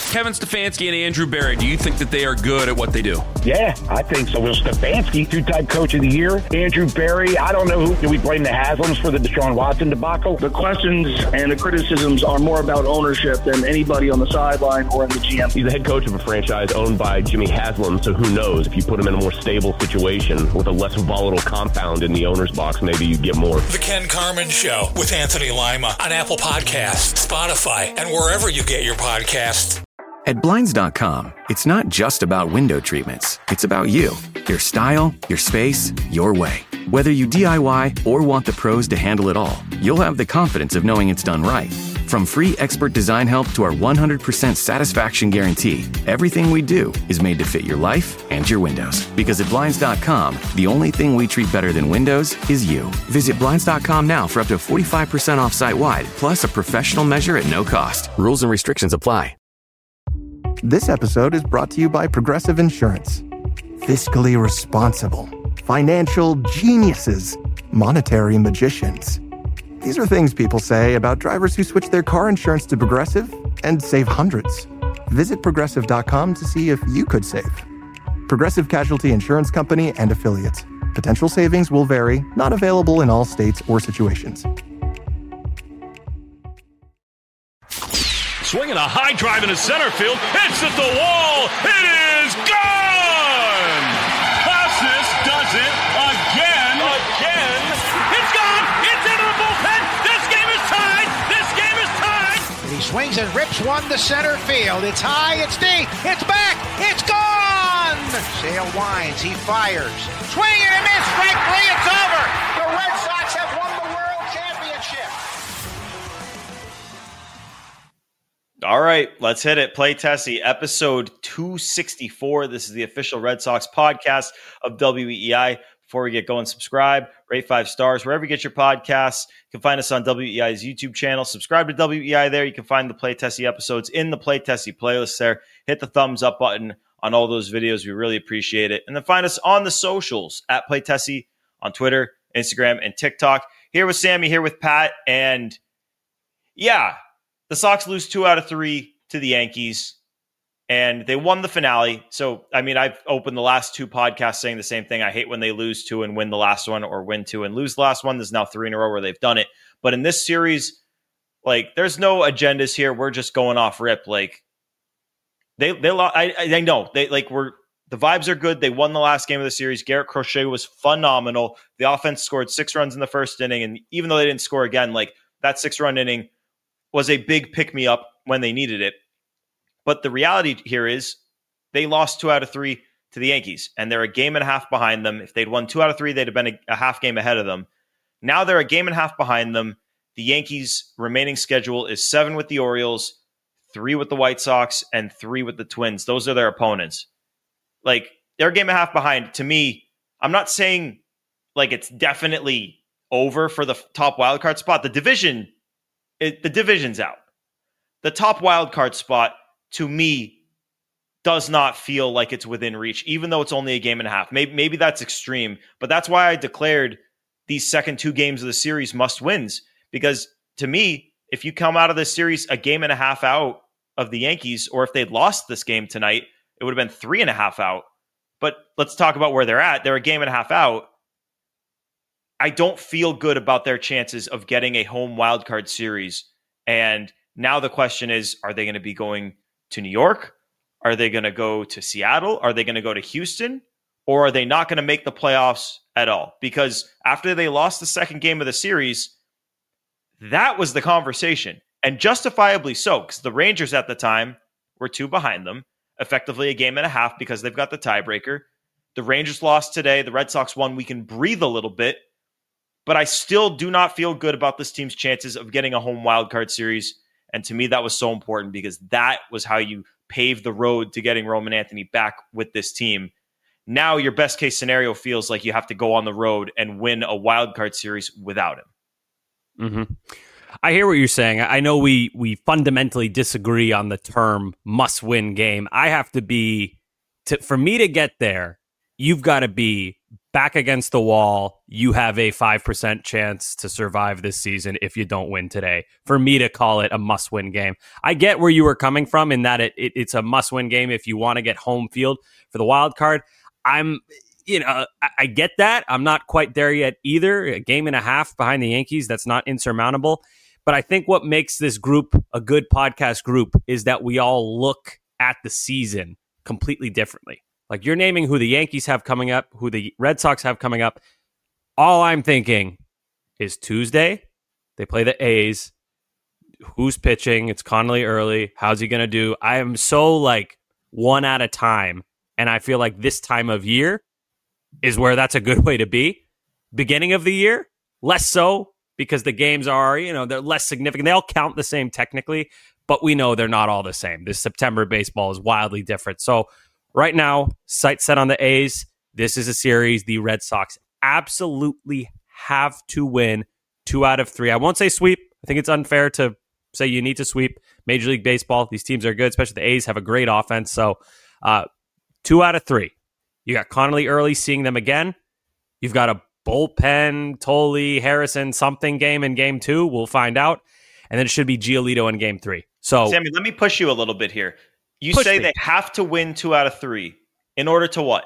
Kevin Stefanski and Andrew Berry, do you think that they are good at what they do? Yeah, I think so. Will Stefanski, two-time coach of the year. Andrew Berry, I don't know who. Do we blame the Haslams for the Deshaun Watson debacle? The questions and the criticisms are more about ownership than anybody on the sideline or in the GM. He's the head coach of a franchise owned by Jimmy Haslam, so who knows? If you put him in a more stable situation with a less volatile compound in the owner's box, maybe you get more. The Ken Carman Show with Anthony Lima on Apple Podcasts, Spotify, and wherever you get your podcasts. At Blinds.com, it's not just about window treatments. It's about you, your style, your space, your way. Whether you DIY or want the pros to handle it all, you'll have the confidence of knowing it's done right. From free expert design help to our 100% satisfaction guarantee, everything we do is made to fit your life and your windows. Because at Blinds.com, the only thing we treat better than windows is you. Visit Blinds.com now for up to 45% off site-wide, plus a professional measure at no cost. Rules and restrictions apply. This episode is brought to you by Progressive Insurance. Fiscally responsible, financial geniuses, monetary magicians. These are things people say about drivers who switch their car insurance to Progressive and save hundreds. Visit Progressive.com to see if you could save. Progressive Casualty Insurance Company and Affiliates. Potential savings will vary, not available in all states or situations. Swinging a high drive into center field. It's at the wall. It is gone! Casas does it again. It's gone! It's into the bullpen! This game is tied! This game is tied! He swings and rips one to center field. It's high, it's deep, it's back, it's gone! Sale winds, he fires. Swing and a miss, strike three, it's over! The Red Sox have won the World Championship! All right, let's hit it. Play Tessie, episode 264. This is the official Red Sox podcast of WEEI. Before we get going, subscribe, rate 5 stars, wherever you get your podcasts. You can find us on WEI's YouTube channel. Subscribe to WEI there. You can find the Play Tessie episodes in the Play Tessie playlist there. Hit the thumbs up button on all those videos. We really appreciate it. And then find us on the socials at Play Tessie on Twitter, Instagram, and TikTok. Here with Sammy, here with Pat. And yeah, the Sox lose 2 out of 3 to the Yankees, and they won the finale. So, I mean, I've opened the last 2 podcasts saying the same thing. I hate when they lose 2 and win the last one, or win 2 and lose the last one. There's now 3 in a row where they've done it. But in this series, like, there's no agendas here. We're just going off rip. Like, they know the vibes are good. They won the last game of the series. Garrett Crochet was phenomenal. The offense scored 6 runs in the first inning, and even though they didn't score again, like, that 6-run inning was a big pick-me-up when they needed it. But the reality here is they lost 2 out of 3 to the Yankees, and they're a game and a half behind them. If they'd won 2 out of 3, they'd have been a half game ahead of them. Now they're a game and a half behind them. The Yankees' remaining schedule is 7 with the Orioles, 3 with the White Sox, and 3 with the Twins. Those are their opponents. Like, they're a game and a half behind. To me, I'm not saying like it's definitely over for the top wildcard spot. The division's out. The top wildcard spot, to me, does not feel like it's within reach, even though it's only a game and a half. Maybe that's extreme, but that's why I declared these second 2 games of the series must wins. Because to me, if you come out of this series a game and a half out of the Yankees, or if they'd lost this game tonight, it would have been 3.5 out. But let's talk about where they're at. They're a game and a half out. I don't feel good about their chances of getting a home wildcard series. And now the question is, are they going to be going to New York? Are they going to go to Seattle? Are they going to go to Houston? Or are they not going to make the playoffs at all? Because after they lost the second game of the series, that was the conversation. And justifiably so, because the Rangers at the time were 2 behind them, effectively a game and a half because they've got the tiebreaker. The Rangers lost today. The Red Sox won. We can breathe a little bit. But I still do not feel good about this team's chances of getting a home wildcard series. And to me, that was so important because that was how you paved the road to getting Roman Anthony back with this team. Now your best case scenario feels like you have to go on the road and win a wildcard series without him. Mm-hmm. I hear what you're saying. I know we fundamentally disagree on the term must-win game. I have to be, for me to get there, you've got to be back against the wall, you have a 5% chance to survive this season if you don't win today. For me to call it a must-win game. I get where you were coming from in that it's a must-win game if you want to get home field for the wild card. I get that. I'm not quite there yet either. A game and a half behind the Yankees, that's not insurmountable. But I think what makes this group a good podcast group is that we all look at the season completely differently. Like, you're naming who the Yankees have coming up, who the Red Sox have coming up. All I'm thinking is Tuesday, they play the A's. Who's pitching? It's Connolly early. How's he going to do? I am so like one at a time. And I feel like this time of year is where that's a good way to be. Beginning of the year, less so because the games are, they're less significant. They all count the same technically, but we know they're not all the same. This September baseball is wildly different. So right now, sights set on the A's. This is a series the Red Sox absolutely have to win 2 out of 3. I won't say sweep. I think it's unfair to say you need to sweep Major League Baseball. These teams are good, especially the A's have a great offense. So 2 out of 3. You got Connolly early, seeing them again. You've got a bullpen, Tolley, Harrison, something game in game 2. We'll find out. And then it should be Giolito in game 3. So, Sammy, let me push you a little bit here. You say they have to win 2 out of 3 in order to what?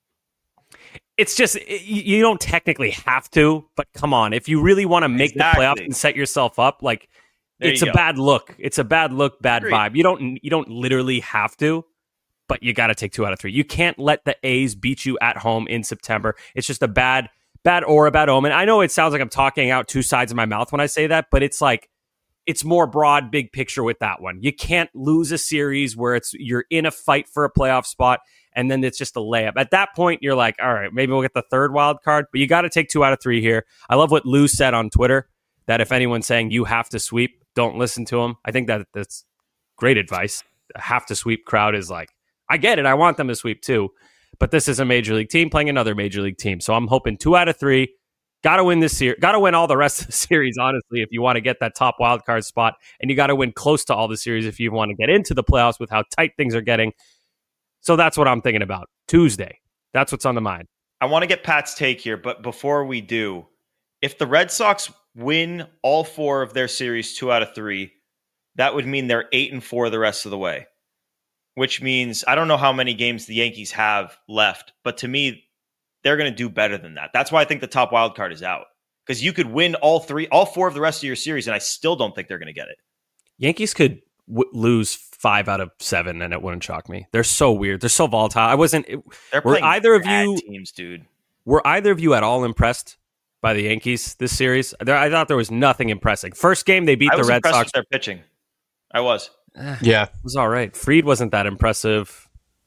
It's just, you don't technically have to, but come on. If you really want to make the playoffs and set yourself up, like, it's a bad look. It's a bad look, bad vibe. You don't literally have to, but you got to take 2 out of 3. You can't let the A's beat you at home in September. It's just a bad omen. I know it sounds like I'm talking out 2 sides of my mouth when I say that, but it's like, it's more broad, big picture with that one. You can't lose a series where you're in a fight for a playoff spot and then it's just a layup. At that point, you're like, all right, maybe we'll get the 3rd wild card, but you got to take 2 out of 3 here. I love what Lou said on Twitter, that if anyone's saying you have to sweep, don't listen to him. I think that's great advice. A have to sweep crowd is like, I get it. I want them to sweep too, but this is a Major League team playing another Major League team. So I'm hoping 2 out of 3. Got to win this series. Got to win all the rest of the series, honestly, if you want to get that top wild card spot. And you got to win close to all the series if you want to get into the playoffs with how tight things are getting. So that's what I'm thinking about. Tuesday. That's what's on the mind. I want to get Pat's take here, but before we do, if the Red Sox win all 4 of their series 2 out of 3, that would mean they're 8-4 the rest of the way. Which means, I don't know how many games the Yankees have left, but to me, they're going to do better than that. That's why I think the top wild card is out. Because you could win all 4 of the rest of your series, and I still don't think they're going to get it. Yankees could lose 5 out of 7, and it wouldn't shock me. They're so weird. They're so volatile. They're playing bad teams, dude. Were either of you at all impressed by the Yankees this series? I thought there was nothing impressive. First game, they beat the Red Sox. With their pitching. I was. Yeah. It was all right. Fried wasn't that impressive.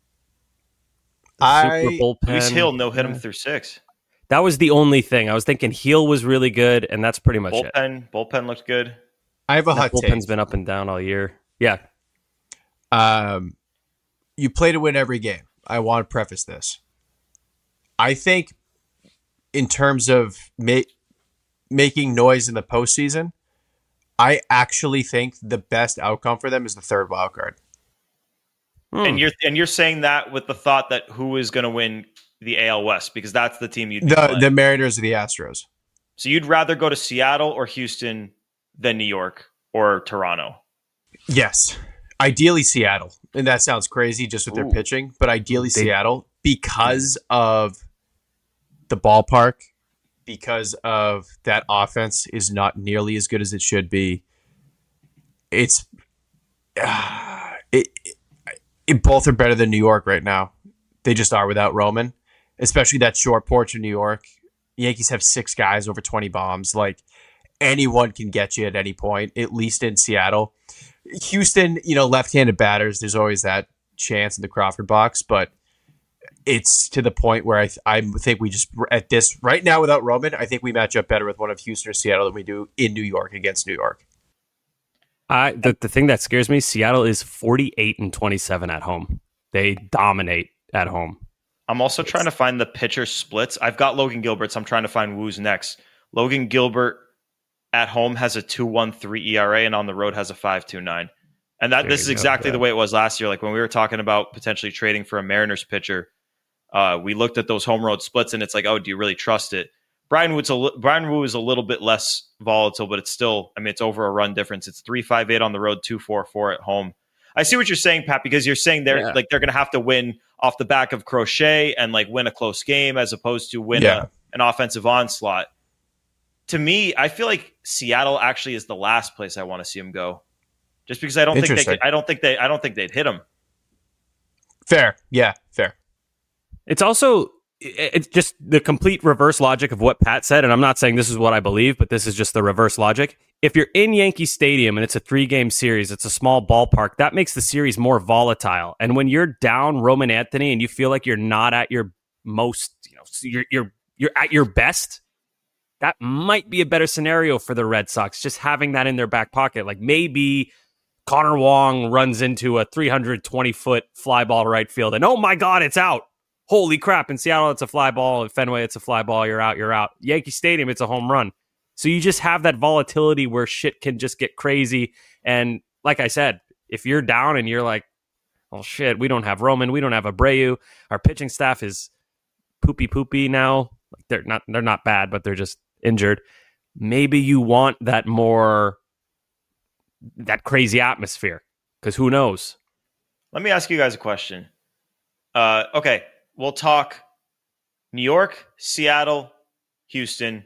Luis Hill hit him through 6. That was the only thing. I was thinking Hill was really good, and that's pretty much it. Bullpen looked good. I have a hot take. Bullpen's been up and down all year. Yeah. You play to win every game. I want to preface this. I think in terms of making noise in the postseason, I actually think the best outcome for them is the 3rd wild card. And you're saying that with the thought that who is going to win the AL West, because that's the team the Mariners or the Astros. So you'd rather go to Seattle or Houston than New York or Toronto? Yes, ideally Seattle, and that sounds crazy just with their pitching, but ideally Seattle because of the ballpark, because of that offense is not nearly as good as it should be. Both are better than New York right now. They just are without Roman, especially that short porch in New York. Yankees have 6 guys over 20 bombs. Like, anyone can get you at any point, at least in Seattle. Houston, left-handed batters, there's always that chance in the Crawford box, but it's to the point where I think we just, at this, right now without Roman, I think we match up better with one of Houston or Seattle than we do in New York against New York. The thing that scares me, Seattle is 48-27 at home. They dominate at home. I'm also trying to find the pitcher splits. I've got Logan Gilbert, so I'm trying to find who's next. Logan Gilbert at home has a 2.13 ERA and on the road has a 5.29. And this is exactly the way it was last year. Like when we were talking about potentially trading for a Mariners pitcher, We looked at those home road splits, and it's like, oh, do you really trust it? Brian Wu is a little bit less volatile, but it's still, I mean, it's over a run difference. It's 3.58 on the road, 2.44 at home. I see what you're saying, Pat, because you're saying they're going to have to win off the back of Crochet and like win a close game as opposed to win an offensive onslaught. To me, I feel like Seattle actually is the last place I want to see him go, just because I don't think they'd hit him. Fair, yeah, fair. It's just the complete reverse logic of what Pat said, and I'm not saying this is what I believe, but this is just the reverse logic. If you're in Yankee Stadium and it's a 3-game series, it's a small ballpark, that makes the series more volatile. And when you're down Roman Anthony and you feel like you're not at your most, you're at your best, that might be a better scenario for the Red Sox, just having that in their back pocket. Like maybe Connor Wong runs into a 320-foot fly ball right field, and oh my God, it's out. Holy crap, in Seattle, it's a fly ball. In Fenway, it's a fly ball. You're out. Yankee Stadium, it's a home run. So you just have that volatility where shit can just get crazy. And like I said, if you're down and you're like, oh shit, we don't have Roman, we don't have Abreu, our pitching staff is poopy now. Like they're not bad, but they're just injured. Maybe you want that crazy atmosphere, because who knows? Let me ask you guys a question. Okay. We'll talk New York, Seattle, Houston.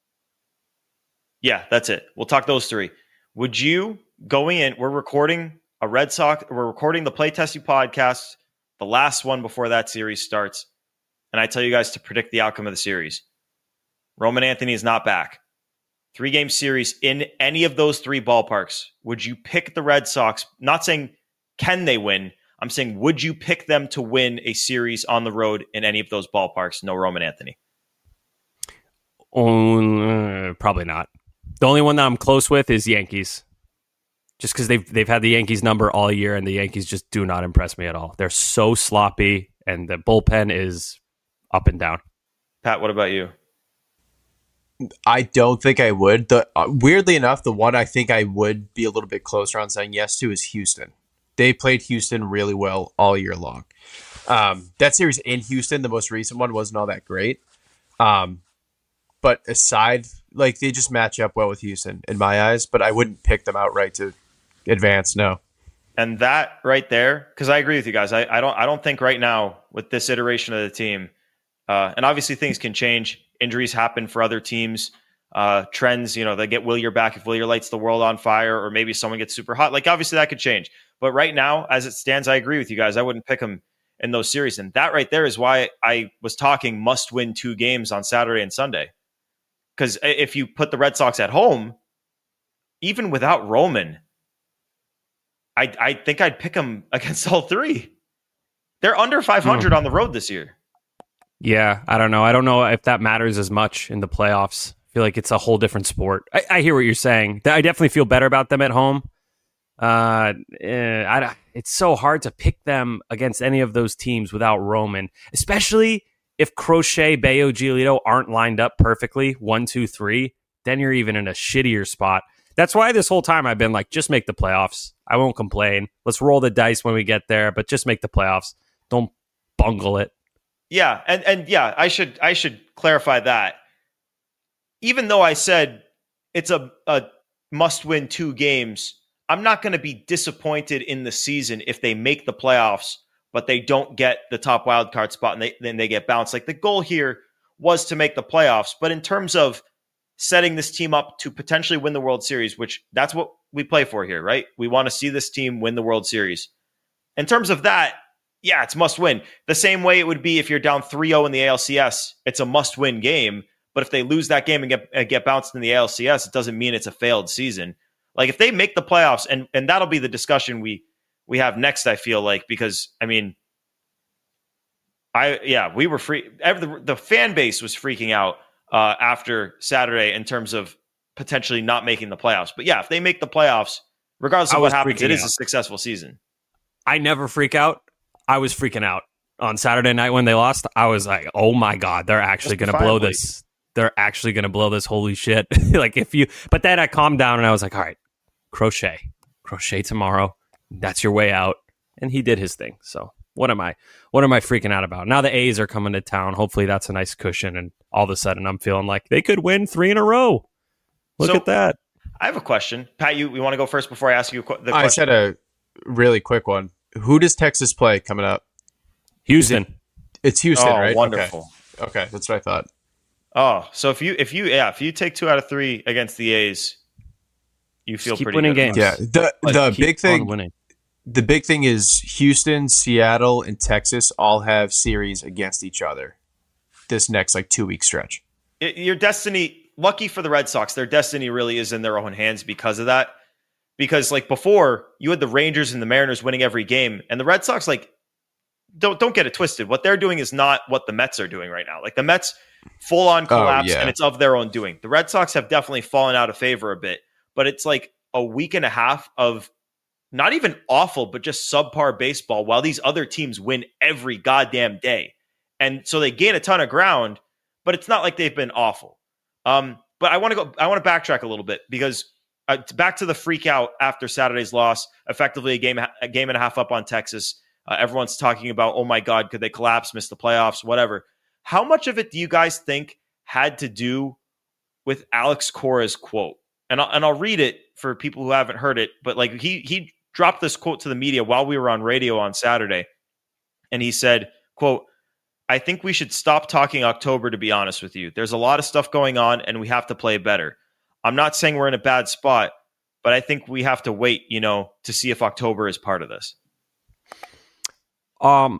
Yeah, that's it. We'll talk those three. Would you, going in, we're recording the Play Testing podcast, the last one before that series starts, and I tell you guys to predict the outcome of the series. Roman Anthony is not back. 3-game series in any of those 3 ballparks. Would you pick the Red Sox? Not saying can they win, I'm saying, would you pick them to win a series on the road in any of those ballparks? No Roman Anthony. Probably not. The only one that I'm close with is Yankees. Just because they've had the Yankees number all year, and the Yankees just do not impress me at all. They're so sloppy, and the bullpen is up and down. Pat, what about you? I don't think I would. Weirdly enough, the one I think I would be a little bit closer on saying yes to is Houston. They played Houston really well all year long. That series in Houston, the most recent one, wasn't all that great. But aside, like, they just match up well with Houston in my eyes, but I wouldn't pick them outright to advance, no. And that right there, because I agree with you guys. I don't think right now with this iteration of the team, and obviously things can change. Injuries happen for other teams. Trends, they get Willier back if Willier lights the world on fire, or maybe someone gets super hot. Like, obviously that could change. But right now, as it stands, I agree with you guys. I wouldn't pick them in those series. And that right there is why I was talking must win 2 games on Saturday and Sunday. Because if you put the Red Sox at home, even without Roman, I think I'd pick them against all 3. They're under 500 on the road this year. Yeah, I don't know. I don't know if that matters as much in the playoffs. I feel like it's a whole different sport. I hear what you're saying. I definitely feel better about them at home. It's so hard to pick them against any of those teams without Roman, especially if Crochet, Bayo, Giolito aren't lined up perfectly, 1, 2, 3, then you're even in a shittier spot. That's why this whole time I've been like, just make the playoffs. I won't complain. Let's roll the dice when we get there, but just make the playoffs. Don't bungle it. Yeah, and yeah, I should clarify that. Even though I said it's a must-win 2 games, I'm not going to be disappointed in the season if they make the playoffs, but they don't get the top wildcard spot and then they get bounced. Like, the goal here was to make the playoffs, but in terms of setting this team up to potentially win the World Series, which that's what we play for here, right? We want to see this team win the World Series. In terms of that, yeah, it's must win. The same way it would be if you're down 3-0 in the ALCS, it's a must win game. But if they lose that game and get bounced in the ALCS, it doesn't mean it's a failed season. Like, if they make the playoffs, and that'll be the discussion we have next, I feel like, because, I mean, we were free. The fan base was freaking out after Saturday in terms of potentially not making the playoffs. But yeah, if they make the playoffs, regardless of what happens, it is a successful season. I never freak out. I was freaking out on Saturday night when they lost. I was like, oh my God, they're actually going to blow this. They're actually going to blow this. Holy shit. But then I calmed down and I was like, all right, Crochet tomorrow. That's your way out. And he did his thing. So what am I freaking out about? Now the A's are coming to town. Hopefully that's a nice cushion. And all of a sudden I'm feeling like they could win 3 in a row. Look at that. I have a question. Pat, you want to go first before I ask you the question? I said a really quick one. Who does Texas play coming up? Houston. It's Houston, right? Wonderful. Okay, that's what I thought. Oh, so if you take 2 out of 3 against the A's, you feel keep pretty winning good. games. Yeah. The big thing is Houston, Seattle, and Texas all have series against each other this next 2-week stretch. Your destiny, lucky for the Red Sox, their destiny really is in their own hands because of that. Because before, you had the Rangers and the Mariners winning every game, and the Red Sox don't get it twisted. What they're doing is not what the Mets are doing right now. The Mets full on collapse, and it's of their own doing. The Red Sox have definitely fallen out of favor a bit, but it's a week and a half of not even awful, but just subpar baseball while these other teams win every goddamn day. And so they gain a ton of ground, but it's not like they've been awful. But I want to backtrack a little bit because back to the freak out after Saturday's loss, effectively a game and a half up on Texas. Everyone's talking about, oh my God, could they collapse, miss the playoffs, whatever. How much of it do you guys think had to do with Alex Cora's quote? And I'll read it for people who haven't heard it, but he dropped this quote to the media while we were on radio on Saturday. And he said, quote, "I think we should stop talking October, to be honest with you. There's a lot of stuff going on and we have to play better. I'm not saying we're in a bad spot, but I think we have to wait, to see if October is part of this." I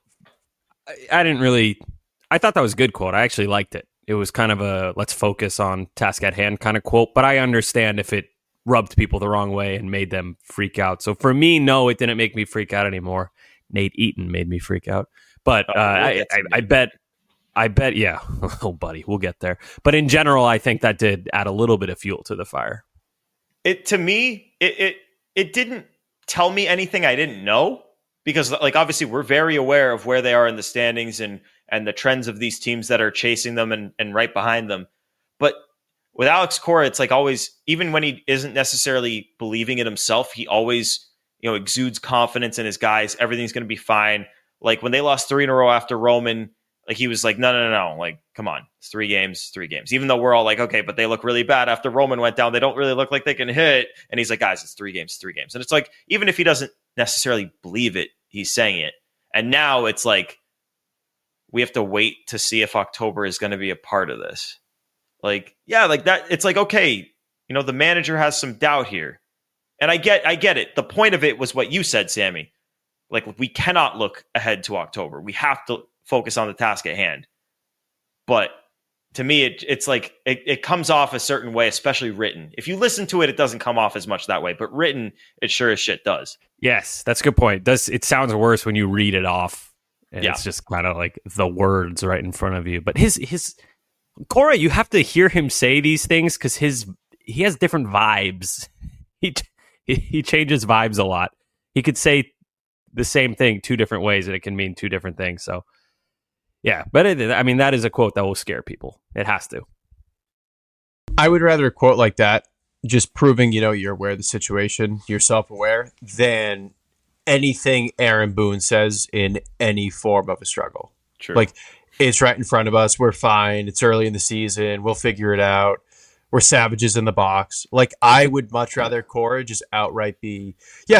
thought that was a good quote. I actually liked it. It was kind of a let's focus on task at hand kind of quote, but I understand if it rubbed people the wrong way and made them freak out. So for me, no, it didn't make me freak out anymore. Nate Eaton made me freak out. But I bet, yeah. Oh, buddy, we'll get there. But in general, I think that did add a little bit of fuel to the fire. To me, it didn't tell me anything I didn't know. Because obviously we're very aware of where they are in the standings and the trends of these teams that are chasing them and right behind them. But with Alex Cora, it's always, even when he isn't necessarily believing it himself, he always, exudes confidence in his guys. Everything's going to be fine. When they lost 3 in a row after Roman, he was no. Come on. It's 3 games. Even though we're all okay, but they look really bad after Roman went down. They don't really look like they can hit. And he's like, guys, it's 3 games. And it's even if he doesn't necessarily believe it, he's saying it. And now it's we have to wait to see if October is going to be a part of this. That. It's okay, the manager has some doubt here. And I get it. The point of it was what you said, Sammy. We cannot look ahead to October. We have to focus on the task at hand. But to me, it comes off a certain way, especially written. If you listen to it, it doesn't come off as much that way. But written, it sure as shit does. Yes, that's a good point. It sounds worse when you read it off. And it's just kind of the words right in front of you. But his Cora, you have to hear him say these things because he has different vibes. He changes vibes a lot. He could say the same thing 2 different ways and it can mean 2 different things. So yeah, but that is a quote that will scare people. It has to. I would rather a quote like that, just proving, you're aware of the situation, you're self-aware, than anything Aaron Boone says in any form of a struggle. True. It's right in front of us. We're fine. It's early in the season. We'll figure it out. We're savages in the box. I would much rather Cora just outright be,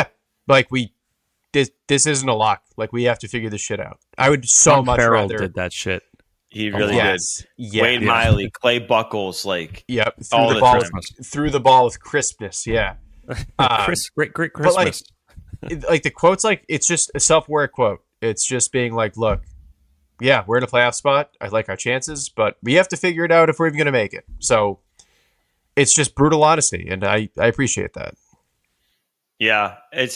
this isn't a lock. We have to figure this shit out. I would so much Farrell rather. did that shit. He really did. Yeah. Wade Miley, Clay Buckles, yep, through the ball with crispness. Yeah, great Christmas. But the quotes, it's just a self-aware quote. It's just being look, yeah, we're in a playoff spot. I like our chances, but we have to figure it out if we're even going to make it. So it's just brutal honesty, and I appreciate that. Yeah,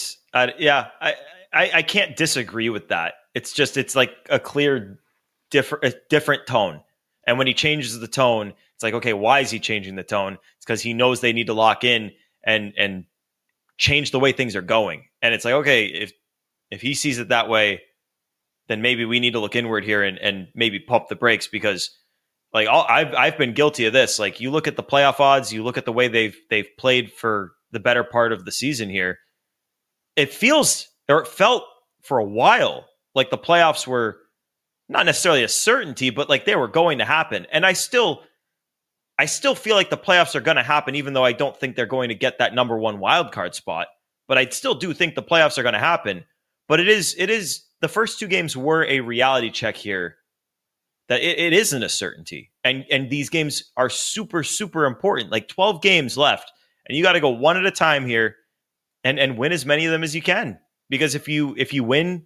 I can't disagree with that. It's a clear different tone. And when he changes the tone, it's okay, why is he changing the tone? It's because he knows they need to lock in and change the way things are going. And it's okay, if he sees it that way, then maybe we need to look inward here and maybe pump the brakes because I've been guilty of this. You look at the playoff odds, you look at the way they've played for the better part of the season here. It felt for a while like the playoffs were not necessarily a certainty, but like they were going to happen. And I still feel like the playoffs are going to happen, even though I don't think they're going to get that number one wild card spot. But I still do think the playoffs are going to happen. But it is the first two games were a reality check here that it isn't a certainty. And these games are super, super important. Like 12 games left, and you got to go one at a time here and win as many of them as you can. Because if you win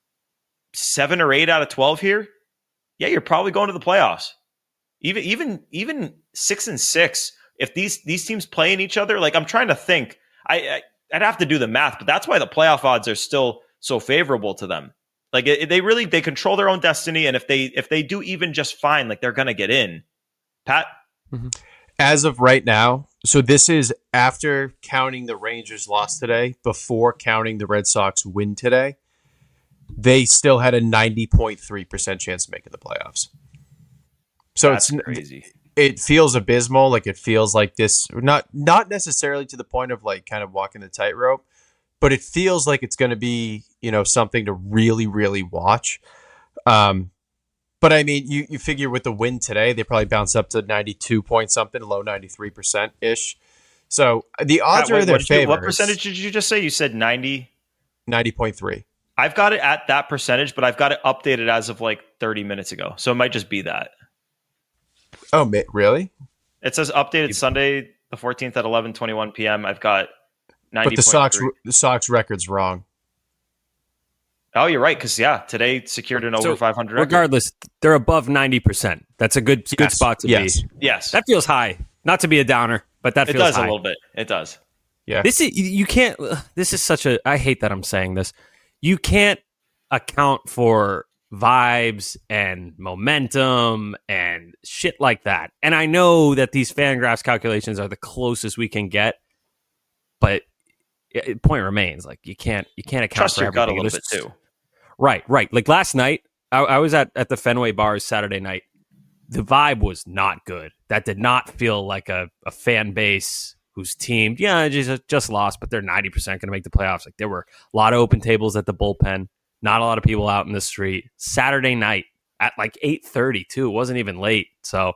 7 or 8 out of 12 here, yeah, you're probably going to the playoffs. Even 6-6, if these teams playing each other, like I'm trying to think, I'd have to do the math, but that's why the playoff odds are still so favorable to them. Like they control their own destiny, and if they do even just fine, like they're gonna get in. Pat, as of right now, so this is after counting the Rangers loss today, before counting the Red Sox win today. They still had a 90.3% chance of making the playoffs. So that's it's crazy. It feels abysmal. Like it feels like this, not necessarily to the point of like kind of walking the tightrope, but it feels like it's going to be, something to really, really watch. But I mean, you figure with the win today, they probably bounced up to 92 point something, low 93% ish. So the odds are in their favor. What percentage did you just say? You said 90? 90.3. I've got it at that percentage, but I've got it updated as of like 30 minutes ago. So it might just be that. Oh, really? It says updated Sunday, the 14th at 11:21 p.m. I've got 90. But the Sox record's wrong. Oh, you're right. Because today secured an over 500 record. Regardless, they're above 90%. That's a good spot to be. Yes, that feels high. Not to be a downer, but that feels high. It does a little bit. It does. Yeah. This is such a. I hate that I'm saying this. You can't account for vibes and momentum and shit like that. And I know that these FanGraphs calculations are the closest we can get, but point remains, like you can't account trust for your gut a everything. little bit too. Right. Like last night, I was at the Fenway Bars Saturday night. The vibe was not good. That did not feel like a fan base whose team, just lost, but they're 90% going to make the playoffs. Like there were a lot of open tables at the bullpen. Not a lot of people out in the street. Saturday night at like 8:30 too. It wasn't even late. So,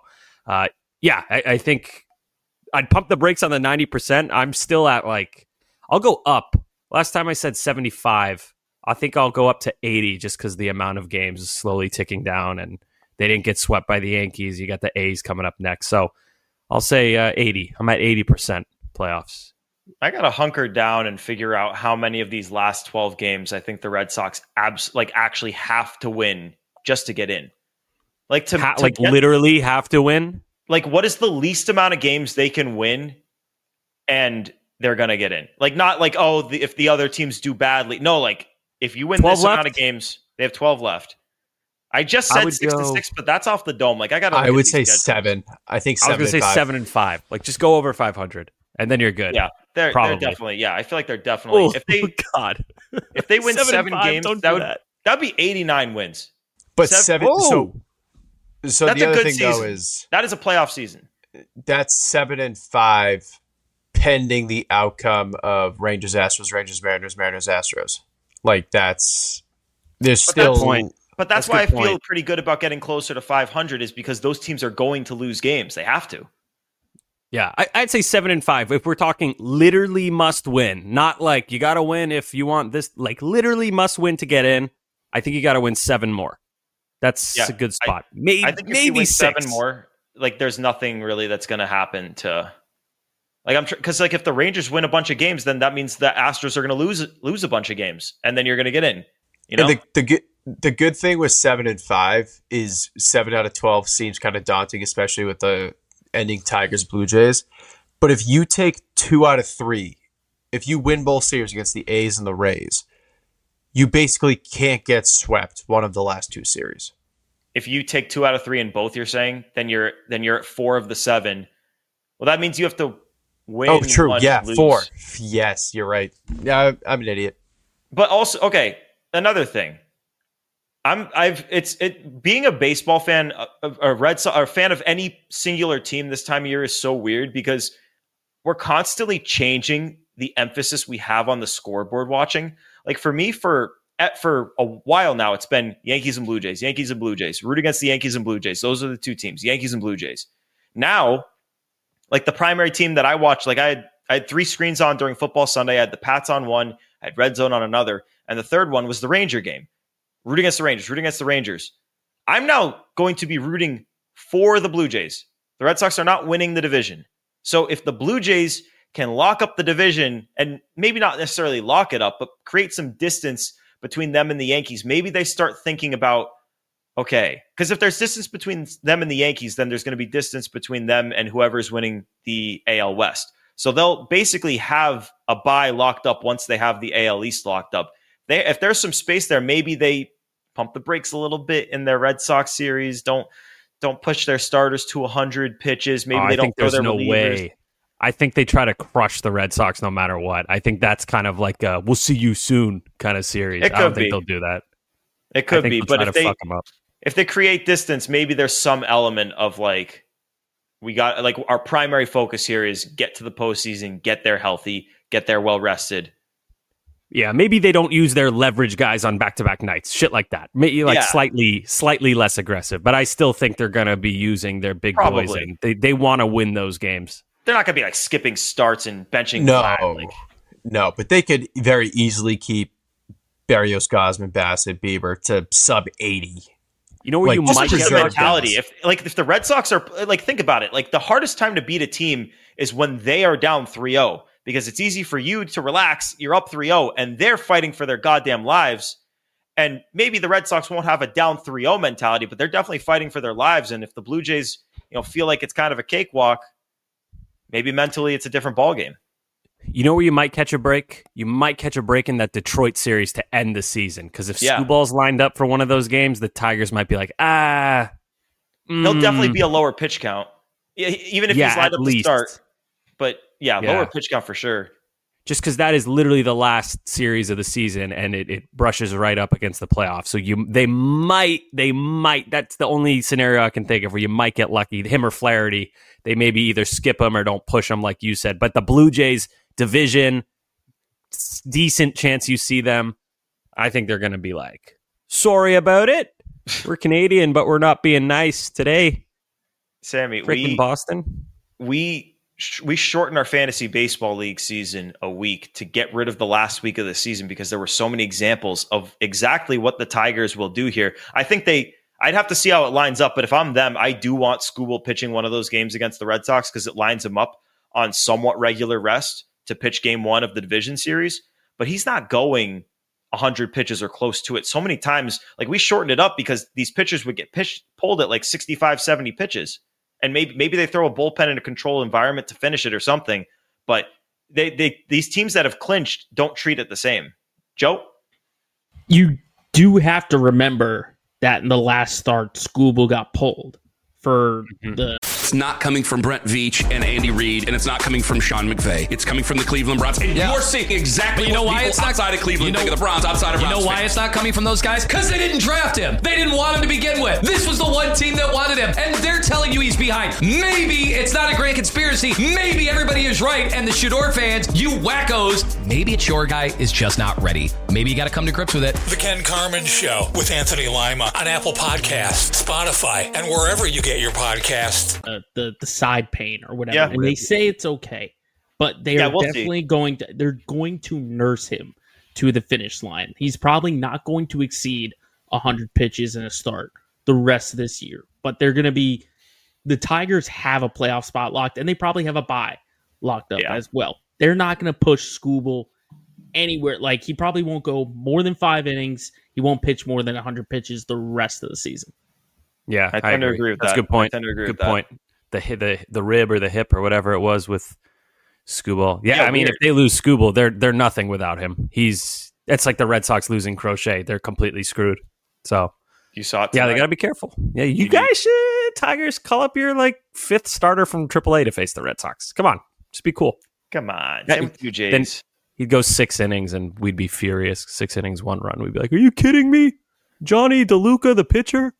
I think I'd pump the brakes on the 90%. I'm still at I'll go up. Last time I said 75. I think I'll go up to 80 just because the amount of games is slowly ticking down and they didn't get swept by the Yankees. You got the A's coming up next. So I'll say 80. I'm at 80% playoffs. I got to hunker down and figure out how many of these last 12 games I think the Red Sox actually have to win just to get in. Literally have to win? Like, what is the least amount of games they can win and they're going to get in? Like, not like, if the other teams do badly. No, like, if you win this amount of games, they have 12 left. I just said 6-6, but that's off the dome. Like, I would say 7. I think 7. I was going to say 7 and 5. Like, just go over 500. And then you're good. Yeah, they're definitely. Yeah, I feel like they're definitely. If they win 7 games, that'd be 89 wins. But 7. So that's the a other good thing season. though is that is a playoff season. That's 7 and 5, pending the outcome of Rangers Astros, Rangers Mariners, Mariners Astros. Like there's still point. But that's why I feel pretty good about getting closer to 500 is because those teams are going to lose games. They have to. Yeah, I'd say 7 and 5. If we're talking literally must win, not like you got to win if you want this, like literally must win to get in. I think you got to win 7 more. That's a good spot. I think if you win 7 more, like there's nothing really that's going to happen to. Like because if the Rangers win a bunch of games, then that means the Astros are going to lose a bunch of games, and then you're going to get in. You know, and the good thing with 7 and 5 is 7 out of 12 seems kind of daunting, especially with the ending Tigers Blue Jays. But if you take 2 out of 3, if you win both series against the A's and the Rays, you basically can't get swept one of the last 2 series. If you take 2 out of 3 in both, you're saying, then you're at 4 of the 7. Well, that means you have to win. Oh, true. Yeah, lose. 4. Yes, you're right. Yeah, I'm an idiot. But also, okay, another thing. Being a baseball fan, a Red Sox, or a fan of any singular team this time of year is so weird because we're constantly changing the emphasis we have on the scoreboard watching. Like for me, for for a while now, it's been Yankees and Blue Jays, Yankees and Blue Jays, root against the Yankees and Blue Jays. Those are the two teams, Yankees and Blue Jays. Now, like the primary team that I watched, like I had 3 screens on during football Sunday. I had the Pats on one, I had Red Zone on another, and the third one was the Ranger game. Root against the Rangers. I'm now going to be rooting for the Blue Jays. The Red Sox are not winning the division. So if the Blue Jays can lock up the division and maybe not necessarily lock it up, but create some distance between them and the Yankees, maybe they start thinking about, okay, because if there's distance between them and the Yankees, then there's going to be distance between them and whoever's winning the AL West. So they'll basically have a bye locked up once they have the AL East locked up. If there's some space there, maybe they pump the brakes a little bit in their Red Sox series. Don't push their starters to 100 pitches. Maybe they don't throw their relievers. I think they try to crush the Red Sox no matter what. I think that's kind of like a we'll see you soon kind of series. I don't think they'll do that. It could be, but if they create distance, maybe there's some element of like, we got like our primary focus here is get to the postseason, get there healthy, get there well rested. Yeah, maybe they don't use their leverage guys on back-to-back nights, shit like that. Maybe slightly less aggressive, but I still think they're going to be using their big boys. And they want to win those games. They're not going to be like skipping starts and benching. No, but they could very easily keep Berrios, Gausman, Bassett, Bieber to sub 80. You know where you might get mentality. If the Red Sox are like, think about it. Like the hardest time to beat a team is when they are down 3-0. Because it's easy for you to relax. You're up 3-0, and they're fighting for their goddamn lives. And maybe the Red Sox won't have a down 3-0 mentality, but they're definitely fighting for their lives. And if the Blue Jays, feel like it's kind of a cakewalk, maybe mentally it's a different ballgame. You know where you might catch a break? You might catch a break in that Detroit series to end the season. Because if Scooball's lined up for one of those games, the Tigers might be like, He'll definitely be a lower pitch count, even if he's lined up to start. But lower pitch count for sure. Just because that is literally the last series of the season, and it brushes right up against the playoffs. So they might. That's the only scenario I can think of where you might get lucky. Him or Flaherty, they maybe either skip him or don't push him, like you said. But the Blue Jays division, decent chance you see them. I think they're going to be like, sorry about it. We're Canadian, but we're not being nice today. Sammy, freaking Boston. We shortened our fantasy baseball league season a week to get rid of the last week of the season because there were so many examples of exactly what the Tigers will do here. I think I'd have to see how it lines up, but if I'm them, I do want Skubal pitching one of those games against the Red Sox because it lines him up on somewhat regular rest to pitch game 1 of the division series, but he's not going 100 pitches or close to it. So many times, like we shortened it up because these pitchers would get pulled at like 65, 70 pitches. And maybe they throw a bullpen in a controlled environment to finish it or something. But these teams that have clinched don't treat it the same. Joe? You do have to remember that in the last start, Skubal got pulled for the... It's not coming from Brent Veach and Andy Reid, and it's not coming from Sean McVay. It's coming from the Cleveland Browns. And you're seeing exactly why it's not outside of Cleveland think of the Browns outside of Browns. You know why it's not coming from those guys? Because they didn't draft him. They didn't want him to begin with. This was the one team that wanted him, and they're telling you he's behind. Maybe it's not a grand conspiracy. Maybe everybody is right, and the Shador fans, you wackos, maybe it's your guy is just not ready. Maybe you got to come to grips with it. The Ken Carman Show with Anthony Lima on Apple Podcasts, Spotify, and wherever you get your podcasts. The side pain or whatever, and they say it's okay, but they are definitely going to nurse him to the finish line. He's probably not going to exceed 100 pitches in a start the rest of this year, but they're going to be. The Tigers have a playoff spot locked, and they probably have a bye locked up as well. They're not going to push Skubal anywhere. Like he probably won't go more than 5 innings. He won't pitch more than 100 pitches the rest of the season. Yeah, I tend to agree with that. That's a good point. I tend to agree good with point. The rib or the hip or whatever it was with Skubal. Yeah, I mean, if they lose Skubal, they're nothing without him. It's like the Red Sox losing Crochet. They're completely screwed. So you saw it. Yeah, they got to be careful. Yeah, you guys should. Tigers, call up your 5th starter from AAA to face the Red Sox. Come on, just be cool. Come on, same with you, Jays. Then he'd go 6 innings and we'd be furious. 6 innings, 1 run. We'd be like, "Are you kidding me, Johnny DeLuca, the pitcher?"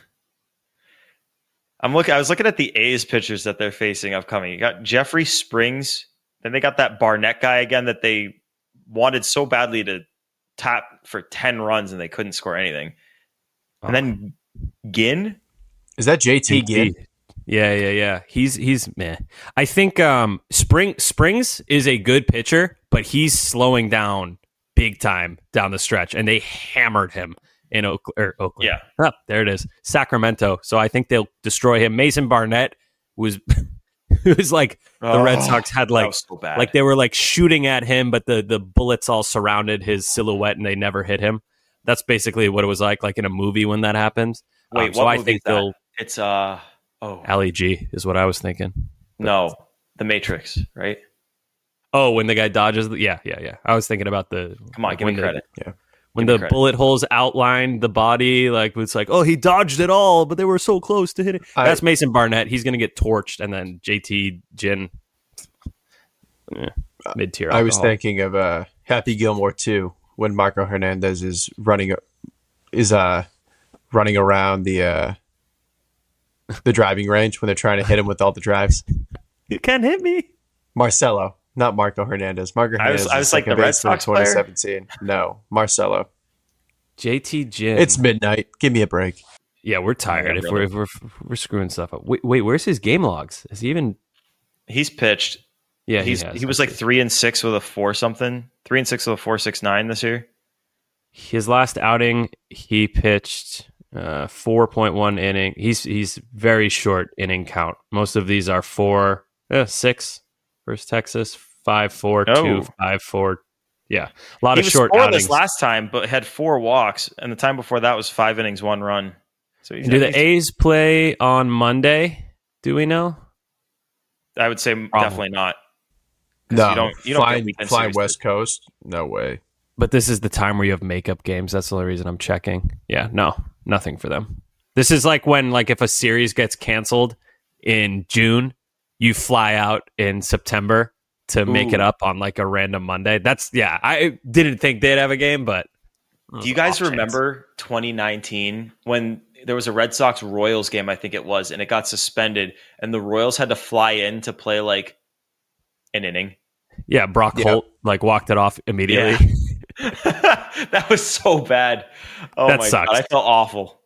I was looking at the A's pitchers that they're facing upcoming. You got Jeffrey Springs. Then they got that Barnett guy again that they wanted so badly to tapped for 10 runs and they couldn't score anything. And then Ginn? Is that JT Ginn? Yeah. He's meh. I think Springs is a good pitcher, but he's slowing down big time down the stretch, and they hammered him in Oakland. Yeah. Oh, there it is. Sacramento. So I think they'll destroy him. Mason Barnett was it was like the Red Sox had like so bad. Like they were like shooting at him, but the bullets all surrounded his silhouette and they never hit him. That's basically what it was like in a movie when that happens. Wait, so what I movie think is that? they'll It's Ali G is what I was thinking. No, The Matrix, right? Oh, when the guy dodges yeah. I was thinking about Come on, give me credit. Yeah. When the bullet holes outlined the body, like it's like, oh, he dodged it all, but they were so close to hitting. That's Mason Barnett. He's going to get torched, and then JT Ginn, mid-tier. I was thinking of Happy Gilmore 2 when Marco Hernandez is running around the driving range when they're trying to hit him with all the drives. You can't hit me, Marcelo. Not Marco Hernandez. Marco Hernandez. I was like the Red Sox 2017. No, Marcelo. JT Ginn. It's midnight. Give me a break. Yeah, we're tired. If we're screwing stuff up. Wait, where's his game logs? Is he even? He's pitched. Yeah, he was like 3-6 with a 4-something. 3-6 with a 4.69 this year. His last outing, he pitched 4.1 inning. He's very short inning count. Most of these are 4-6 versus Texas. 5-4-2, 5-4. Yeah, a lot of short outings. This last time, but had 4 walks, and the time before that was 5 innings, 1 run. So do the A's play on Monday? Do we know? I would say definitely not. No, you don't flying West Coast. No way. But this is the time where you have makeup games. That's the only reason I'm checking. Yeah, no, nothing for them. This is like when, if a series gets canceled in June, you fly out in September to make it up on a random Monday. I didn't think they'd have a game, but do you guys remember 2019 when there was a Red Sox Royals game, I think it was, and it got suspended and the Royals had to fly in to play an inning? Yeah, Brock Holt walked it off immediately. Yeah. That was so bad. Oh that my sucks. God, I felt awful.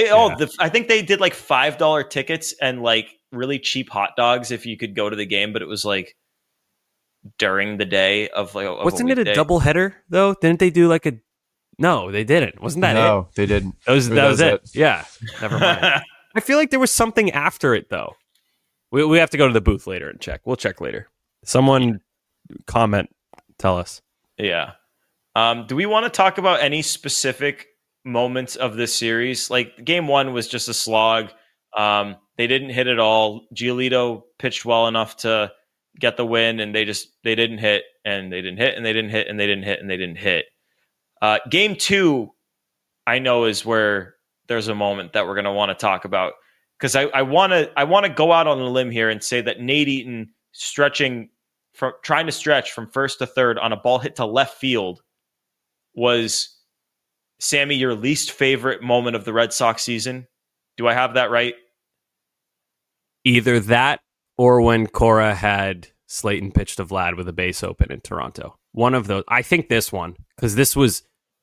I think they did $5 tickets and really cheap hot dogs if you could go to the game, but it was during the day of wasn't it a double header though? Didn't they do no, they didn't. Wasn't that it? No, they didn't. That was it. Yeah. Never mind. I feel like there was something after it though. We have to go to the booth later and check. We'll check later. Someone comment, tell us. Yeah. Do we want to talk about any specific moments of this series? Game 1 was just a slog. They didn't hit at all. Giolito pitched well enough to get the win, and they didn't hit, and they didn't hit, and they didn't hit, and they didn't hit, and they didn't hit. Game 2, I know, is where there's a moment that we're going to want to talk about, because I want to go out on a limb here and say that Nate Eaton trying to stretch from first to third on a ball hit to left field was, Sammy, your least favorite moment of the Red Sox season. Do I have that right? Either that or when Cora had Slayton pitch to Vlad with a base open in Toronto. One of those. I think this one, because this was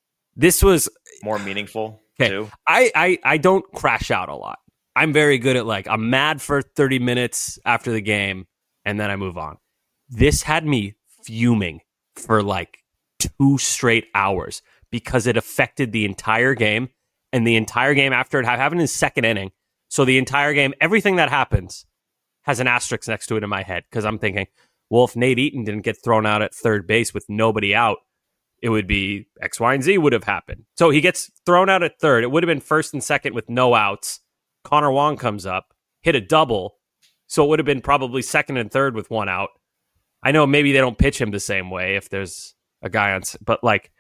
more meaningful too. I don't crash out a lot. I'm very good at I'm mad for 30 minutes after the game and then I move on. This had me fuming for 2 straight hours because it affected the entire game, and the entire game after it happened in the second inning. So the entire game, everything that happens has an asterisk next to it in my head, because I'm thinking, well, if Nate Eaton didn't get thrown out at third base with nobody out, it would be X, Y, and Z would have happened. So he gets thrown out at third. It would have been first and second with no outs. Connor Wong comes up, hit a double. So it would have been probably second and third with 1 out. I know maybe they don't pitch him the same way if there's a guy on, but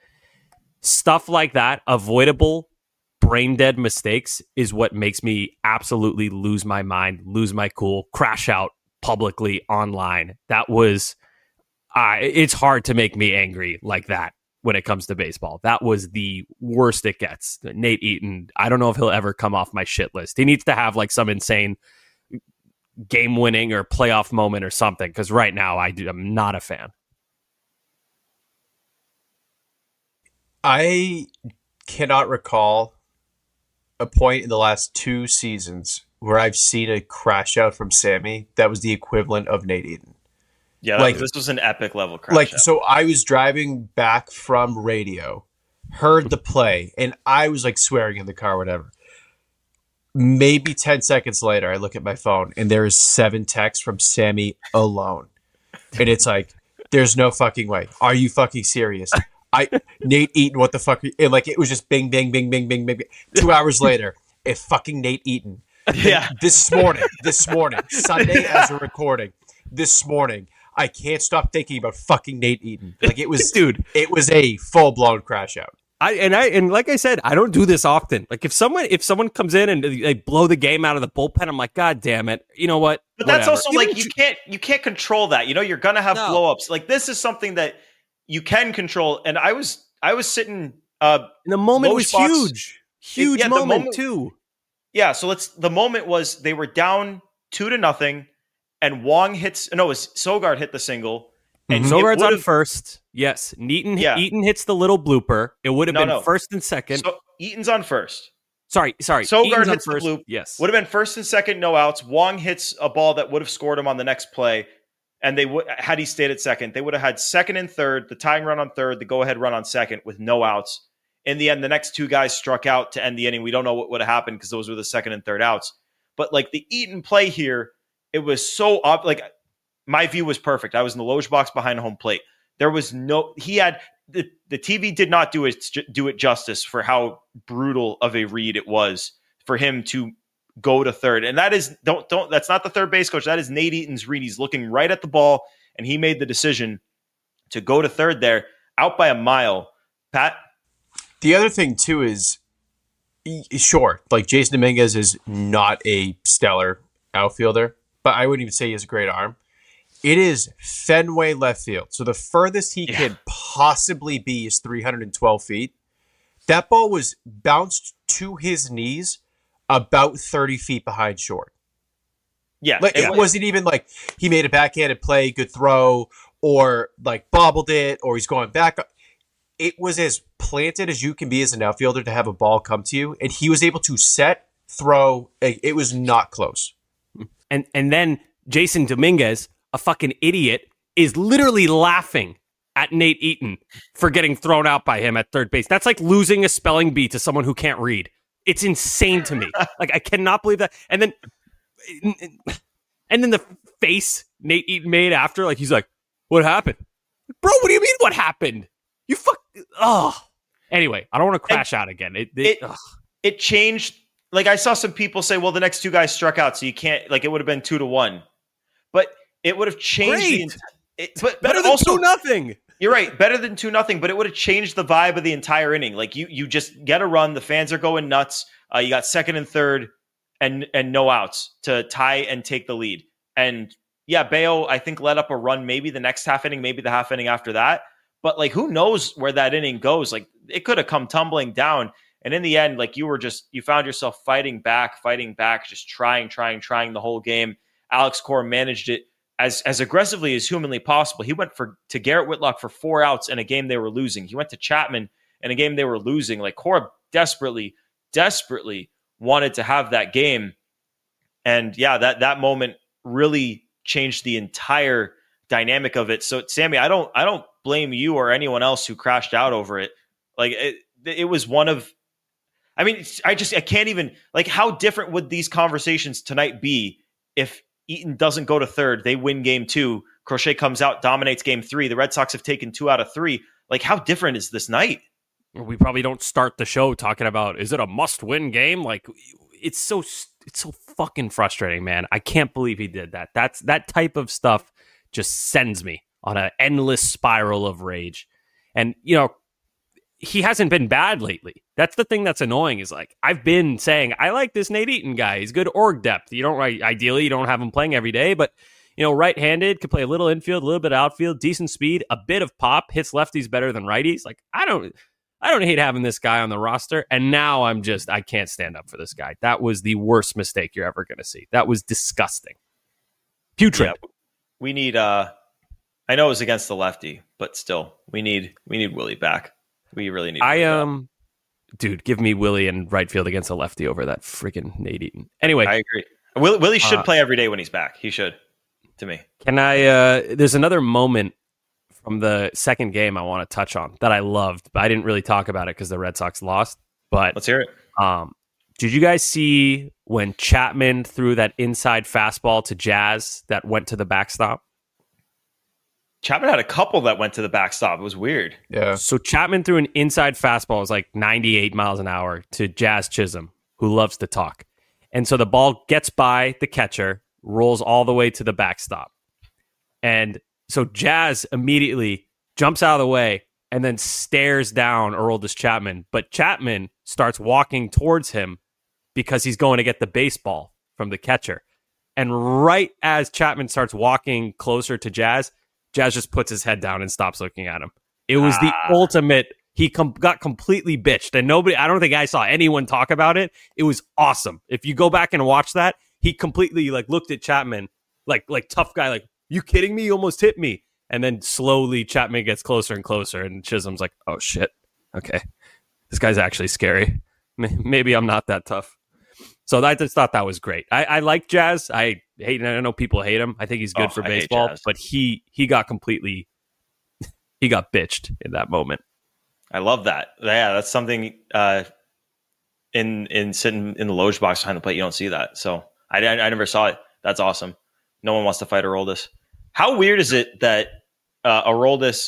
stuff like that, avoidable, brain dead mistakes is what makes me absolutely lose my mind, lose my cool, crash out publicly online. That was, it's hard to make me angry like that when it comes to baseball. That was the worst it gets. Nate Eaton, I don't know if he'll ever come off my shit list. He needs to have some insane game-winning or playoff moment or something, because right now I'm not a fan. I cannot recall a point in the last 2 seasons where I've seen a crash out from Sammy that was the equivalent of Nate Eaton. Yeah, this was an epic level crash out. So I was driving back from radio, heard the play, and I was swearing in the car, whatever. Maybe 10 seconds later, I look at my phone, and there is 7 texts from Sammy alone. And it's there's no fucking way. Are you fucking serious? Nate Eaton, what the fuck? It was just bing, bing, bing, bing, bing, bing. 2 hours later, it's fucking Nate Eaton. Yeah. This morning, Sunday as we're recording, this morning, I can't stop thinking about fucking Nate Eaton. It was, dude, it was a full blown crash out. And like I said, I don't do this often. If someone comes in and they blow the game out of the bullpen, I'm like, God damn it! You know what? But that's also you can't control that. You're gonna have blowups. This is something that you can control. And I was sitting. And the moment was huge moment too. Yeah. So the moment was they were down 2-0, and Wong Sogard hit the single. And Sogard's on first. Yes. Eaton hits the little blooper. It would have been first and second. So Eaton's on first. Sorry. Sogard hits the bloop. Yes. Would have been first and second, no outs. Wong hits a ball that would have scored him on the next play. And they would, had he stayed at second, they would have had second and third, the tying run on third, the go-ahead run on second with no outs. In the end, the next 2 guys struck out to end the inning. We don't know what would have happened because those were the second and third outs. But the Eaton play here, it was so my view was perfect. I was in the Loge box behind home plate. There was the TV did not do it justice for how brutal of a read it was for him to go to third. And that is, that's not the third base coach. That is Nate Eaton's read. He's looking right at the ball, and he made the decision to go to third there, out by a mile. Pat? The other thing, too, is, sure, Jason Dominguez is not a stellar outfielder, but I wouldn't even say he has a great arm. It is Fenway left field. So the furthest he can possibly be is 312 feet. That ball was bounced to his knees about 30 feet behind short. Yeah. It wasn't even he made a backhanded play, good throw, or bobbled it, or he's going back. It was as planted as you can be as an outfielder to have a ball come to you. And he was able to set, throw. It was not close. And then Jason Dominguez, a fucking idiot, is literally laughing at Nate Eaton for getting thrown out by him at third base. That's like losing a spelling bee to someone who can't read. It's insane to me. I cannot believe that. And then the face Nate Eaton made after, he's like, what happened? Bro, what do you mean what happened? You Anyway, I don't want to crash out again. It changed. I saw some people say, well, the next 2 guys struck out, so you can't, it would have been 2-1. But it would have changed. Better than 2-0. You're right. Better than 2-0, but it would have changed the vibe of the entire inning. You just get a run. The fans are going nuts. You got second and third and no outs to tie and take the lead. And Bayo, I think, let up a run maybe the next half inning, maybe the half inning after that. But who knows where that inning goes? It could have come tumbling down. And in the end, you found yourself fighting back, just trying the whole game. Alex Cora managed it as aggressively as humanly possible. He went to Garrett Whitlock for 4 outs in a game they were losing. He went to Chapman in a game they were losing. Cora desperately wanted to have that game. And that moment really changed the entire dynamic of it. So Sammy, I don't blame you or anyone else who crashed out over it. It was one of, I can't even, how different would these conversations tonight be if Eaton doesn't go to third, they win game 2, Crochet comes out, dominates game 3, the Red Sox have taken 2 out of 3. How different is this night? We probably don't start the show talking about, is it a must-win game? It's so fucking frustrating, man. I can't believe he did that. That type of stuff just sends me on an endless spiral of rage. And, he hasn't been bad lately. That's the thing that's annoying is I've been saying, I like this Nate Eaton guy. He's good org depth. Ideally, you don't have him playing every day, but, right-handed, can play a little infield, a little bit of outfield, decent speed, a bit of pop, hits lefties better than righties. I don't hate having this guy on the roster. And now I can't stand up for this guy. That was the worst mistake you're ever going to see. That was disgusting. Putrid. Yeah, we need, I know it was against the lefty, but still, we need Willie back. We really need. Dude, give me Willie in right field against a lefty over that freaking Nate Eaton. Anyway, I agree. Willie should play every day when he's back. He should, to me. Can I? There's another moment from the second game I want to touch on that I loved, but I didn't really talk about it because the Red Sox lost. But let's hear it. Did you guys see when Chapman threw that inside fastball to Jazz that went to the backstop? Chapman had a couple that went to the backstop. It was weird. Yeah. So Chapman threw an inside fastball. It was like 98 miles an hour to Jazz Chisholm, who loves to talk. And so the ball gets by the catcher, rolls all the way to the backstop. And so Jazz immediately jumps out of the way and then stares down Aroldis Chapman. But Chapman starts walking towards him because he's going to get the baseball from the catcher. And right as Chapman starts walking closer to Jazz, Jazz just puts his head down and stops looking at him. It was the ultimate. He got completely bitched, and I don't think I saw anyone talk about it. It was awesome. If you go back and watch that, he completely looked at Chapman like tough guy, like, you kidding me? You almost hit me. And then slowly Chapman gets closer and closer, and Chisholm's like, oh shit, okay, this guy's actually scary. Maybe I'm not that tough. So I just thought that was great. I like Jazz. I know people hate him. I think he's good for baseball, but he got completely, he got bitched in that moment. I love that. Yeah, that's something in sitting in the loge box behind the plate. You don't see that. So I never saw it. That's awesome. No one wants to fight Aroldis. How weird is it that Aroldis,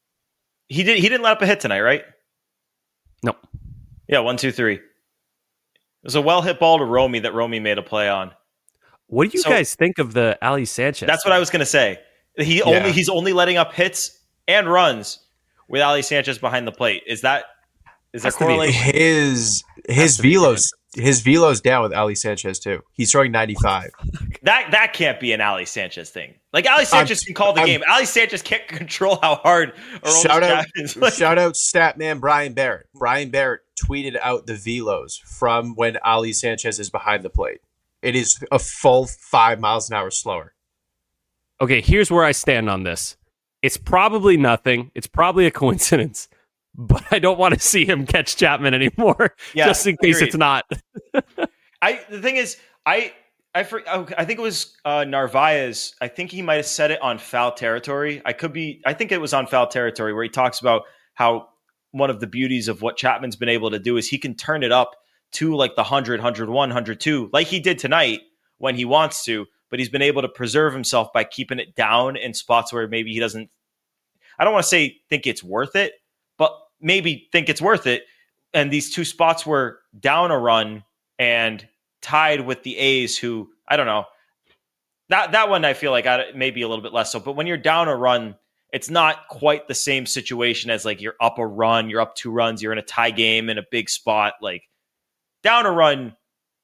he didn't let up a hit tonight, right? Nope. Yeah, 1, 2, 3. It was a well-hit ball to Romy that Romy made a play on. What do you guys think of the Ali Sanchez? That's what I was going to say. He's only letting up hits and runs with Ali Sanchez behind the plate. Is that correlation? His velo's down with Ali Sanchez too. He's throwing 95. That can't be an Ali Sanchez thing. Like, Ali Sanchez can call the game. Ali Sanchez can't control how hard. Shout out stat man Brian Barrett. Brian Barrett tweeted out the velos from when Ali Sanchez is behind the plate. It is a full 5 miles an hour slower. Okay, here's where I stand on this. It's probably nothing. It's probably a coincidence. But I don't want to see him catch Chapman anymore, just in case it's not. The thing is, I think it was Narvaez. I think he might have said it on Foul Territory. I think it was on Foul Territory, where he talks about how one of the beauties of what Chapman's been able to do is he can turn it up to like the 100, 101, 102, like he did tonight when he wants to, but he's been able to preserve himself by keeping it down in spots where maybe he doesn't, I don't want to say think it's worth it, but maybe think it's worth it. And these two spots were down a run and tied with the A's, who, I don't know, that one I feel like maybe a little bit less so. But when you're down a run, it's not quite the same situation as like you're up a run, you're up 2 runs, you're in a tie game in a big spot. Like, down a run,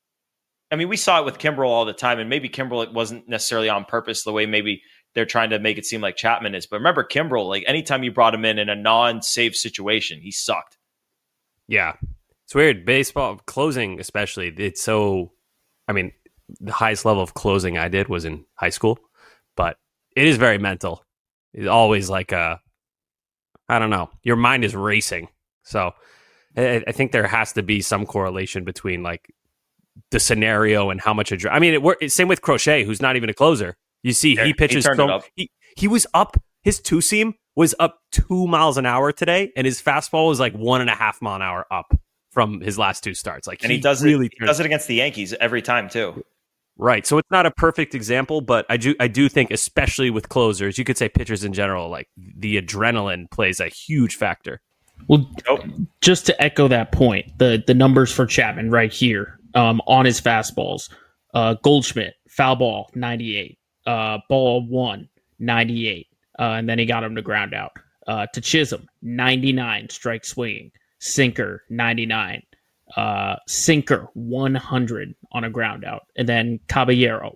I mean, we saw it with Kimbrel all the time, and maybe Kimbrel, it wasn't necessarily on purpose the way maybe they're trying to make it seem like Chapman is. But remember, Kimbrel, like anytime you brought him in a non-safe situation, he sucked. Yeah. It's weird. Baseball, closing especially, it's so, I mean, the highest level of closing I did was in high school, but it is very mental. It's always like I don't know, your mind is racing. So I think there has to be some correlation between like the scenario and how much I mean, same with Crochet, who's not even a closer. You see, he pitches. He was up. His 2-seam was up 2 miles an hour today, and his fastball was like 1.5 mile an hour up from his last 2 starts. Like, and he does it against the Yankees every time too. Right. So it's not a perfect example, but I do think, especially with closers, you could say pitchers in general, like the adrenaline plays a huge factor. Well, just to echo that point, the numbers for Chapman right here on his fastballs. Goldschmidt, foul ball, 98. Ball 1, 98. And then he got him to ground out. To Chisholm, 99, strike swinging. Sinker, 99. Sinker, 100 on a ground out. And then Caballero,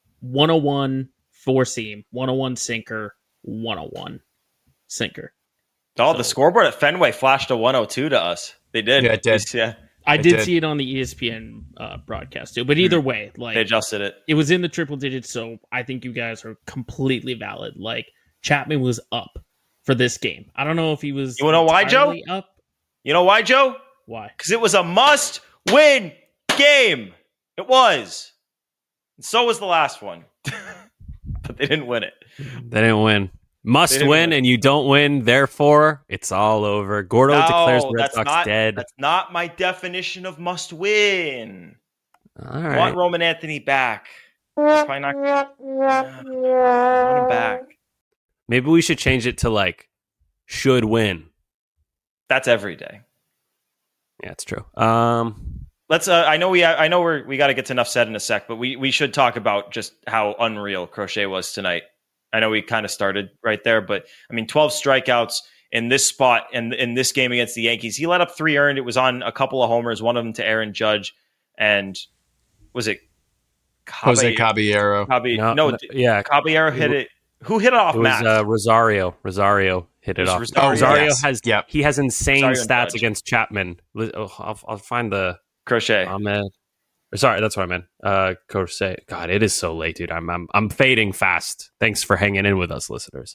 101 4-seam, 101 sinker, 101 sinker. Oh, the scoreboard at Fenway flashed a 102 to us. They did. Yeah, it did. Yeah. I did see it on the ESPN broadcast too. But either way, like, they adjusted it. It was in the triple digits, so I think you guys are completely valid. Like, Chapman was up for this game. I don't know if he was. You want to know why, Joe? Up. You know why, Joe? Why? Because it was a must-win game. It was. And so was the last one. But they didn't win it. They didn't win. Must win, and you don't win. Therefore, it's all over. Gordo declares the Red Sox dead. That's not my definition of must win. All right. I want Roman Anthony back. He's probably not. I want him back. Maybe we should change it to like should win. That's every day. Yeah, it's true. Let's. I know we got to get to enough said in a sec, but we should talk about just how unreal Crochet was tonight. I know we kind of started right there, but I mean, 12 strikeouts in this spot and in this game against the Yankees. He let up 3 earned. It was on a couple of homers, one of them to Aaron Judge, and was it Jose Caballero? Caballero hit it. Who hit it off? It was Rosario. Rosario hit it off. Rosario has he has insane stats against Chapman. I'll find the Crochet. Sorry, that's what I meant. Crochet. God, it is so late, dude. I'm fading fast. Thanks for hanging in with us, listeners.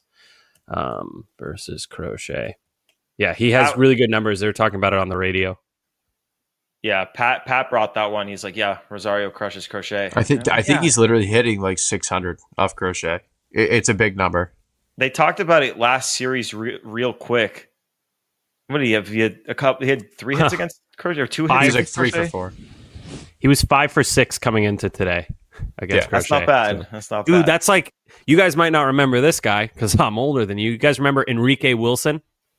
Versus Crochet. Yeah, he has really good numbers. They were talking about it on the radio. Yeah, Pat brought that one. He's like, yeah, Rosario crushes Crochet. I think he's literally hitting like 600 off Crochet. It's a big number. They talked about it last series real quick. What do you have? He had 3 hits against Crochet or 2 hits. He was like 3 for 4. He was 5 for 6 coming into today against Crochet. That's not bad. So, that's not dude, bad. that's like, you guys might not remember this guy because I'm older than you. You guys remember Enrique Wilson?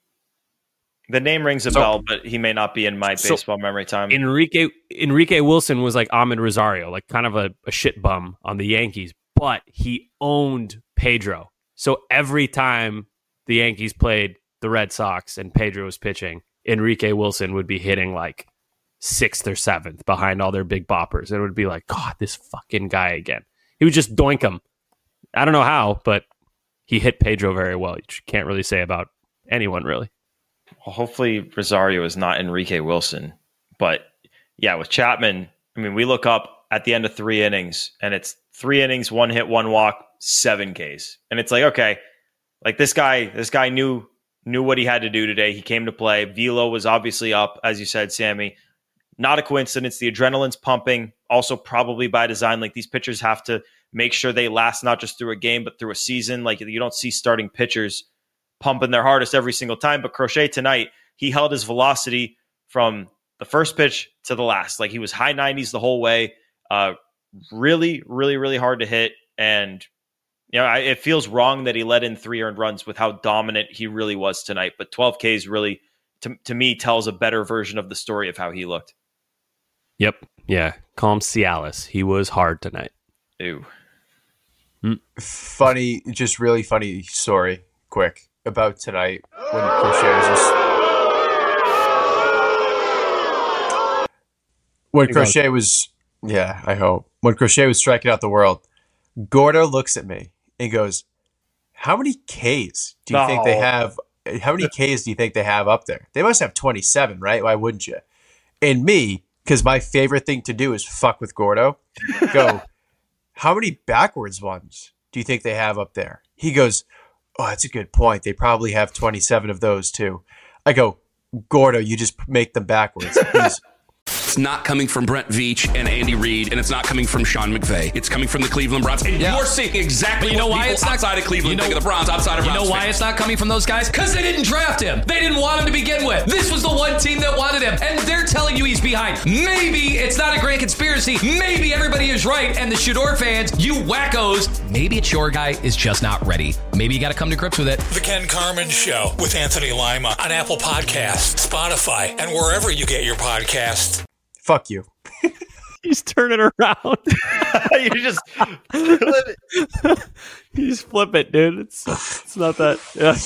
The name rings a bell, but he may not be in my baseball memory time. Enrique Wilson was like Ahmed Rosario, like kind of a shit bum on the Yankees, but he owned Pedro. So every time the Yankees played the Red Sox and Pedro was pitching, Enrique Wilson would be hitting like 6th or 7th behind all their big boppers. And it would be like, God, this fucking guy again. He would just doink him. I don't know how, but he hit Pedro very well. You can't really say about anyone, really. Well, hopefully Rosario is not Enrique Wilson. But yeah, with Chapman, I mean, we look up at the end of 3 innings, and it's 3 innings, 1 hit, 1 walk, 7 Ks. And it's like, okay, like this guy knew what he had to do today. He came to play. Velo was obviously up, as you said, Sammy. Not a coincidence. The adrenaline's pumping, also probably by design. Like these pitchers have to make sure they last not just through a game, but through a season. Like you don't see starting pitchers pumping their hardest every single time. But Crochet tonight, he held his velocity from the first pitch to the last. Like he was high 90s the whole way. Really, really, really hard to hit. And you know, it feels wrong that he let in 3 earned runs with how dominant he really was tonight. But 12 Ks really, to me, tells a better version of the story of how he looked. Yep. Yeah. Call him Cialis. He was hard tonight. Ew. Funny, just really funny story, quick, about tonight when Crochet was just... When Crochet was... Yeah, I hope. When Crochet was striking out the world, Gordo looks at me and goes, how many Ks do you think they have? How many Ks do you think they have up there? They must have 27, right? Why wouldn't you? And me, because my favorite thing to do is fuck with Gordo, go, how many backwards ones do you think they have up there? He goes, oh, that's a good point. They probably have 27 of those too. I go, Gordo, you just make them backwards. It's not coming from Brent Veach and Andy Reid, and it's not coming from Sean McVay. It's coming from the Cleveland Browns. And you're seeing exactly what people outside of Cleveland think of the Browns, outside of Browns. You know why it's not coming from those guys? Because they didn't draft him. They didn't want him to begin with. This was the one team that wanted him, and they're telling you he's behind. Maybe it's not a grand conspiracy. Maybe everybody is right, and the Shador fans, you wackos, maybe it's your guy is just not ready. Maybe you got to come to grips with it. The Ken Carman Show with Anthony Lima on Apple Podcasts, Spotify, and wherever you get your podcasts. Fuck you. He's turning around. You just flip it. You just flip it, dude. It's not that. Yeah.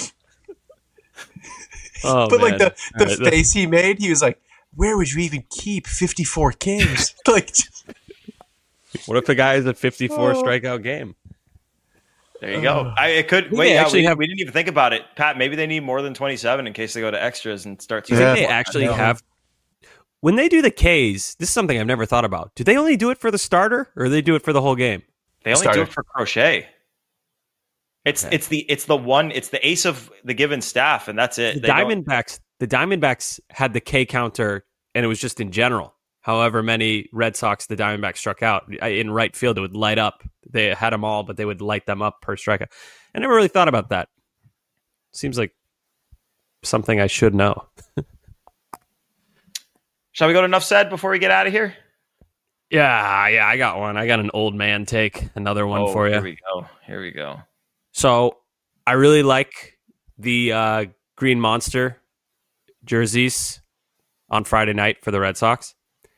Oh, but man. like the face he made, he was like, "Where would you even keep 54 Ks?" Like, what if the guy is a 54 strikeout game? There you go. It could. Wait, we didn't even think about it, Pat. Maybe they need more than 27 in case they go to extras and start. Do you think they actually have? When they do the Ks, this is something I've never thought about. Do they only do it for the starter, or do they do it for the whole game? They only do it for Crochet. It's the ace of the given staff, and that's it. The Diamondbacks the Diamondbacks had the K counter, and it was just in general. However many Red Sox the Diamondbacks struck out in right field, it would light up. They had them all, but they would light them up per strikeout. I never really thought about that. Seems like something I should know. Shall we go to Enough Said before we get out of here? Yeah, I got one. I got an old man take, another one for you. Here we go. So I really like the Green Monster jerseys on Friday night for the Red Sox.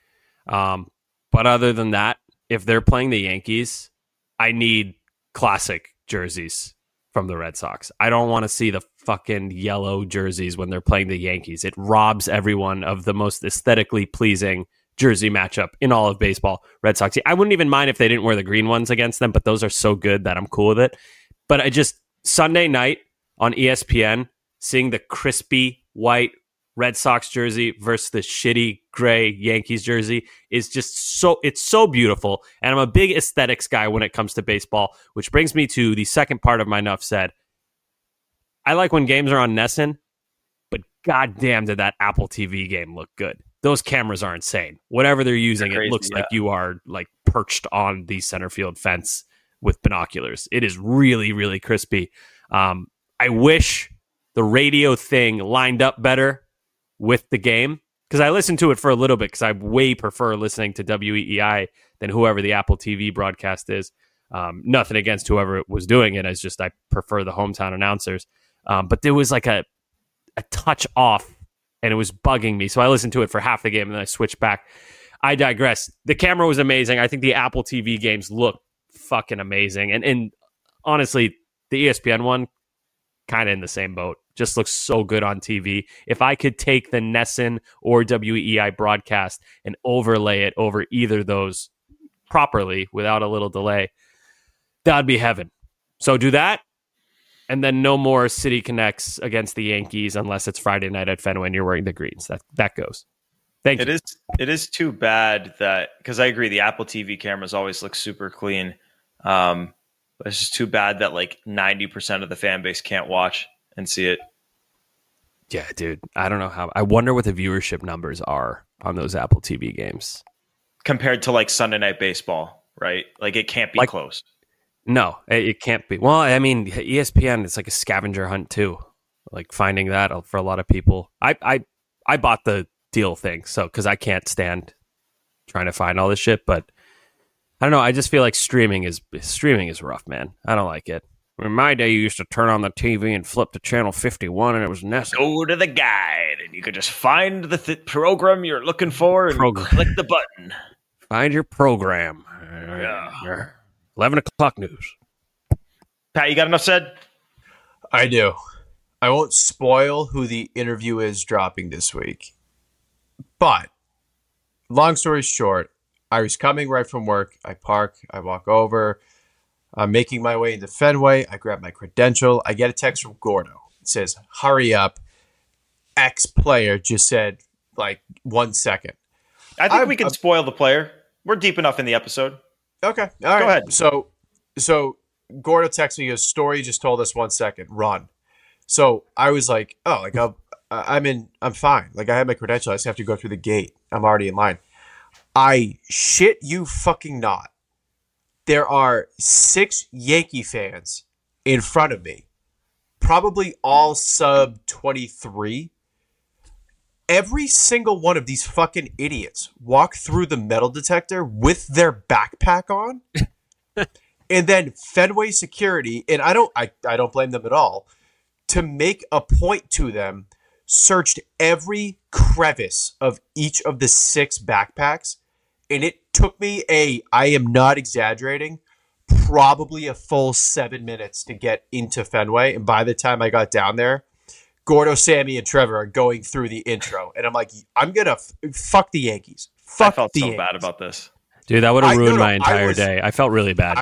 But other than that, if they're playing the Yankees, I need classic jerseys from the Red Sox. I don't want to see the fucking yellow jerseys when they're playing the Yankees. It robs everyone of the most aesthetically pleasing jersey matchup in all of baseball. Red Sox. I wouldn't even mind if they didn't wear the green ones against them, but those are so good that I'm cool with it. But I just, Sunday night on ESPN, seeing the crispy white Red Sox jersey versus the shitty gray Yankees jersey is just it's so beautiful. And I'm a big aesthetics guy when it comes to baseball, which brings me to the second part of my Enough Said. I like when games are on NESN, but goddamn did that Apple TV game look good. Those cameras are insane. Whatever they're using, it looks like you are like perched on the center field fence with binoculars. It is really, really crispy. I wish the radio thing lined up better with the game, because I listened to it for a little bit because I way prefer listening to WEEI than whoever the Apple TV broadcast is. Nothing against whoever was doing it. It's just I prefer the hometown announcers. But there was like a touch off, and it was bugging me. So I listened to it for half the game, and then I switched back. I digress. The camera was amazing. I think the Apple TV games look fucking amazing. And honestly, the ESPN one, kind of in the same boat. Just looks so good on TV. If I could take the NESN or WEEI broadcast and overlay it over either of those properly without a little delay, that'd be heaven. So do that, and then no more City Connects against the Yankees unless it's Friday night at Fenway and you're wearing the greens. That goes. Thank you. It is too bad that, because I agree, the Apple TV cameras always look super clean. But it's just too bad that like 90% of the fan base can't watch and see it. Yeah, dude. I don't know how. I wonder what the viewership numbers are on those Apple TV games compared to like Sunday Night Baseball, right? Like it can't be close. No, it can't be. Well, I mean, ESPN, it's like a scavenger hunt too. Like finding that for a lot of people. I bought the deal thing, so because I can't stand trying to find all this shit. But I don't know. I just feel like streaming is rough, man. I don't like it. In my day, you used to turn on the TV and flip to channel 51, and it was necessary. Go to the guide, and you could just find the program you're looking for and click the button. Find your program. 11 o'clock news. Pat, you got enough said? I do. I won't spoil who the interview is dropping this week. But, long story short, I was coming right from work. I park. I walk over. I'm making my way into Fenway. I grab my credential. I get a text from Gordo. It says, hurry up. X player just said, like, 1 second. I think we can spoil the player. We're deep enough in the episode. Okay. All right. Go ahead. So Gordo texts me, his story just told us 1 second. Run. So I was like, oh, like, I'm fine. Like, I have my credential. I just have to go through the gate. I'm already in line. I shit you fucking not. There are 6 Yankee fans in front of me, probably all sub 23. Every single one of these fucking idiots walk through the metal detector with their backpack on, and then Fenway security, and I don't blame them at all, to make a point to them, searched every crevice of each of the 6 backpacks. And it took me I am not exaggerating, probably a full 7 minutes to get into Fenway. And by the time I got down there, Gordo, Sammy, and Trevor are going through the intro. And I'm like, I'm going to fuck the Yankees. I felt so bad about this. Dude, that would have ruined my entire day. I felt really bad.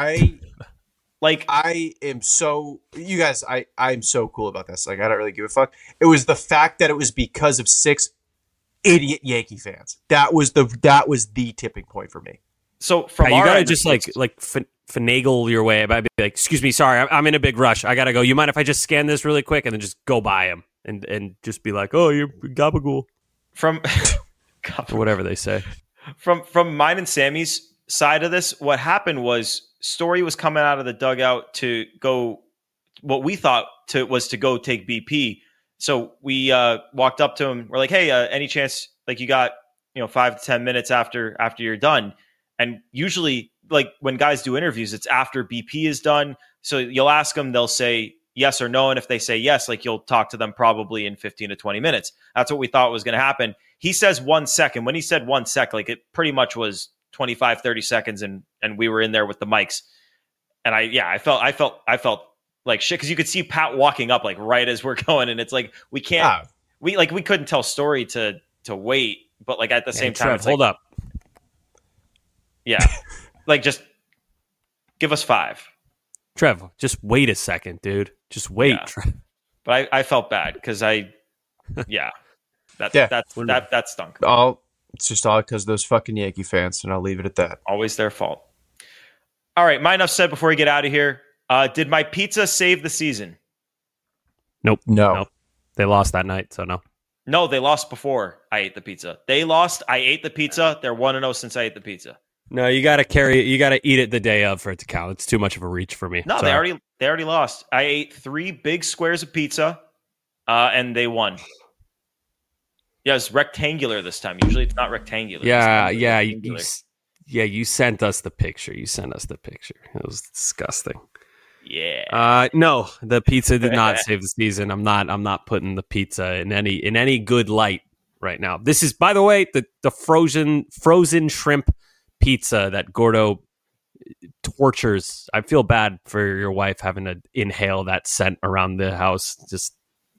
I am so, you guys, I'm so cool about this. Like, I don't really give a fuck. It was the fact that it was because of 6 idiot Yankee fans. That was the tipping point for me. So from you gotta just finagle your way. I'd be like, excuse me, sorry, I'm in a big rush. I gotta go. You mind if I just scan this really quick and then just go by him? and just be like, oh, you're gabagool. From or whatever they say. From mine and Sammy's side of this, what happened was Story was coming out of the dugout to go, what we thought was to go take BP. So we walked up to him. We're like, hey, any chance, like, you got 5 to 10 minutes after you're done? And usually, like, when guys do interviews, it's after BP is done. So you'll ask them, they'll say yes or no. And if they say yes, like, you'll talk to them probably in 15 to 20 minutes. That's what we thought was going to happen. He says 1 second. When he said 1 sec, like, it pretty much was 25, 30 seconds. And we were in there with the mics. And I felt like shit, because you could see Pat walking up, like, right as we're going. And it's like, we can't, we couldn't tell Story to wait. But, like, at the same time, Trev, it's like, hold up. Yeah. Like, just give us 5. Trev, just wait a second, dude. Just wait. Yeah. But I felt bad because that stunk. It's just all because of those fucking Yankee fans, and I'll leave it at that. Always their fault. All right, my enough said before we get out of here. Did my pizza save the season? Nope. No. They lost that night, so no. No, they lost before I ate the pizza. They lost. I ate the pizza. They're 1-0 since I ate the pizza. No, you got to carry it. You got to eat it the day of for it to count. It's too much of a reach for me. No, Sorry. they already lost. I ate 3 big squares of pizza, and they won. Yeah, it's rectangular this time. Usually it's not rectangular. You sent us the picture. It was disgusting. Yeah. No, the pizza did not save the season. I'm not putting the pizza in any good light right now. This is, by the way, the frozen shrimp pizza that Gordo tortures. I feel bad for your wife having to inhale that scent around the house. Just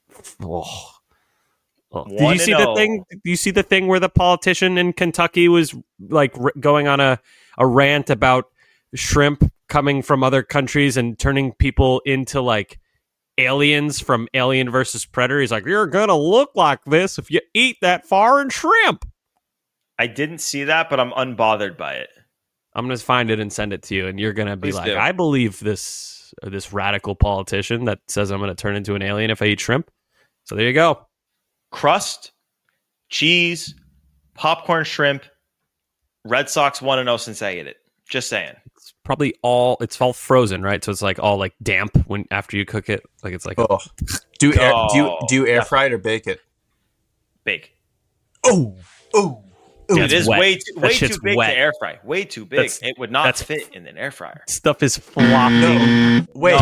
Did you see the thing? Do you see the thing where the politician in Kentucky was like going on a rant about shrimp coming from other countries and turning people into like aliens from Alien versus Predator? He's like, you're gonna look like this if you eat that foreign shrimp. I didn't see that, but I'm unbothered by it. I'm gonna find it and send it to you, and you're gonna be Please like, do. I believe this radical politician that says I'm gonna turn into an alien if I eat shrimp. So there you go. Crust, cheese, popcorn shrimp, Red Sox 1-0 since I ate it. Just saying. It's probably all frozen, right? So it's like all like damp when after you cook it. Like it's like do you air fry it or bake it? Bake. Oh. Yeah, it is wet. way too big wet. to air fry. Way too big. It would not fit in an air fryer. Stuff is flopping. Wait.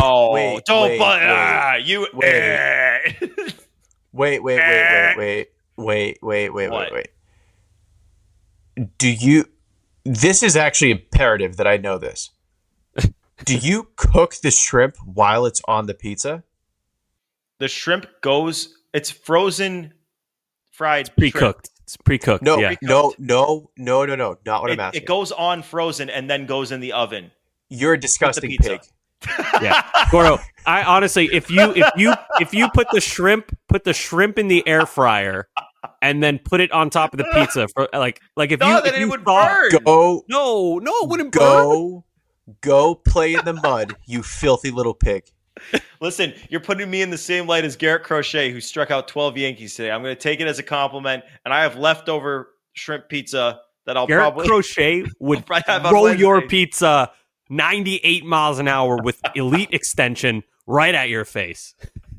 This is actually imperative that I know this. Do you cook the shrimp while it's on the pizza? The shrimp it's frozen fried pre-cooked. Shrimp. It's pre-cooked. No, yeah. no. Not what I'm asking. It goes on frozen and then goes in the oven. You're a disgusting pig. Yeah, Gordo. I honestly, if you put the shrimp in the air fryer and then put it on top of the pizza for like if it would burn. No, it wouldn't burn. Go play in the mud, you filthy little pig. Listen, you're putting me in the same light as Garrett Crochet, who struck out 12 Yankees today. I'm going to take it as a compliment, and I have leftover shrimp pizza that Garrett Crochet would roll your pizza 98 miles an hour with elite extension right at your face.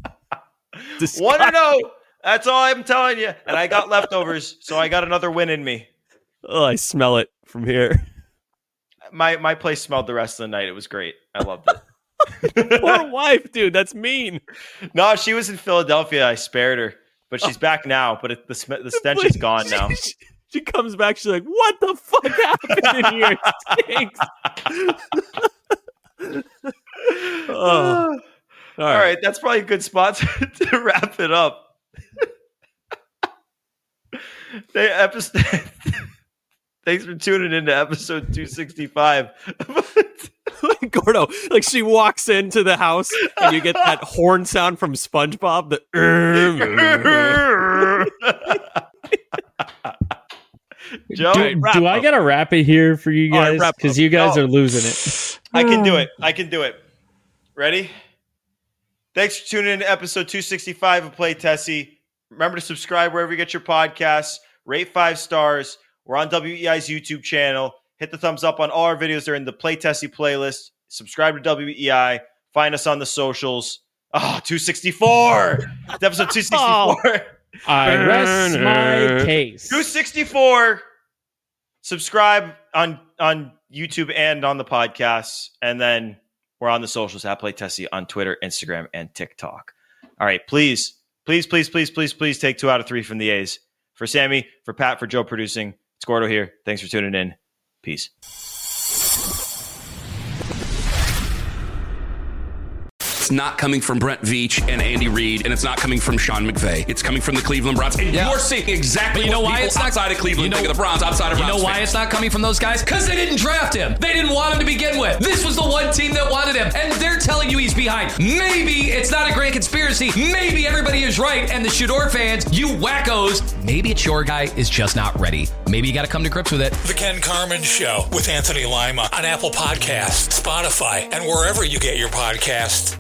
1-0. That's all I'm telling you. And I got leftovers, so I got another win in me. Oh, I smell it from here. My place smelled the rest of the night. It was great. I loved it. Poor wife, dude. That's mean. No, she was in Philadelphia. I spared her, but she's back now. But the stench is gone now. She comes back. She's like, "What the fuck happened in here? It stinks." All right, that's probably a good spot to wrap it up. Thanks for tuning into episode 265. Gordo, like she walks into the house and you get that horn sound from SpongeBob. Joe, do I gotta wrap it here for you guys? Because you guys are losing it. I can do it. Ready? Thanks for tuning in to episode 265 of Play Tessie. Remember to subscribe wherever you get your podcasts. Rate 5 stars. We're on WEI's YouTube channel. Hit the thumbs up on all our videos. They're in the Play Tessie playlist. Subscribe to WEI. Find us on the socials. 264. It's episode 264. I rest my case. 264. Subscribe on YouTube and on the podcasts. And then we're on the socials at Play Tessie on Twitter, Instagram, and TikTok. All right, please take 2 out of 3 from the A's. For Sammy, for Pat, for Joe producing, it's Gordo here. Thanks for tuning in. Peace. It's not coming from Brent Veach and Andy Reid, and it's not coming from Sean McVay. It's coming from the Cleveland Browns. And you're seeing exactly what people outside of Cleveland think of the Browns, outside of Browns. You know why it's not coming from those guys? Because they didn't draft him. They didn't want him to begin with. This was the one team that wanted him, and they're telling you he's behind. Maybe it's not a grand conspiracy. Maybe everybody is right, and the Shador fans, you wackos, maybe it's your guy is just not ready. Maybe you got to come to grips with it. The Ken Carman Show with Anthony Lima on Apple Podcasts, Spotify, and wherever you get your podcasts.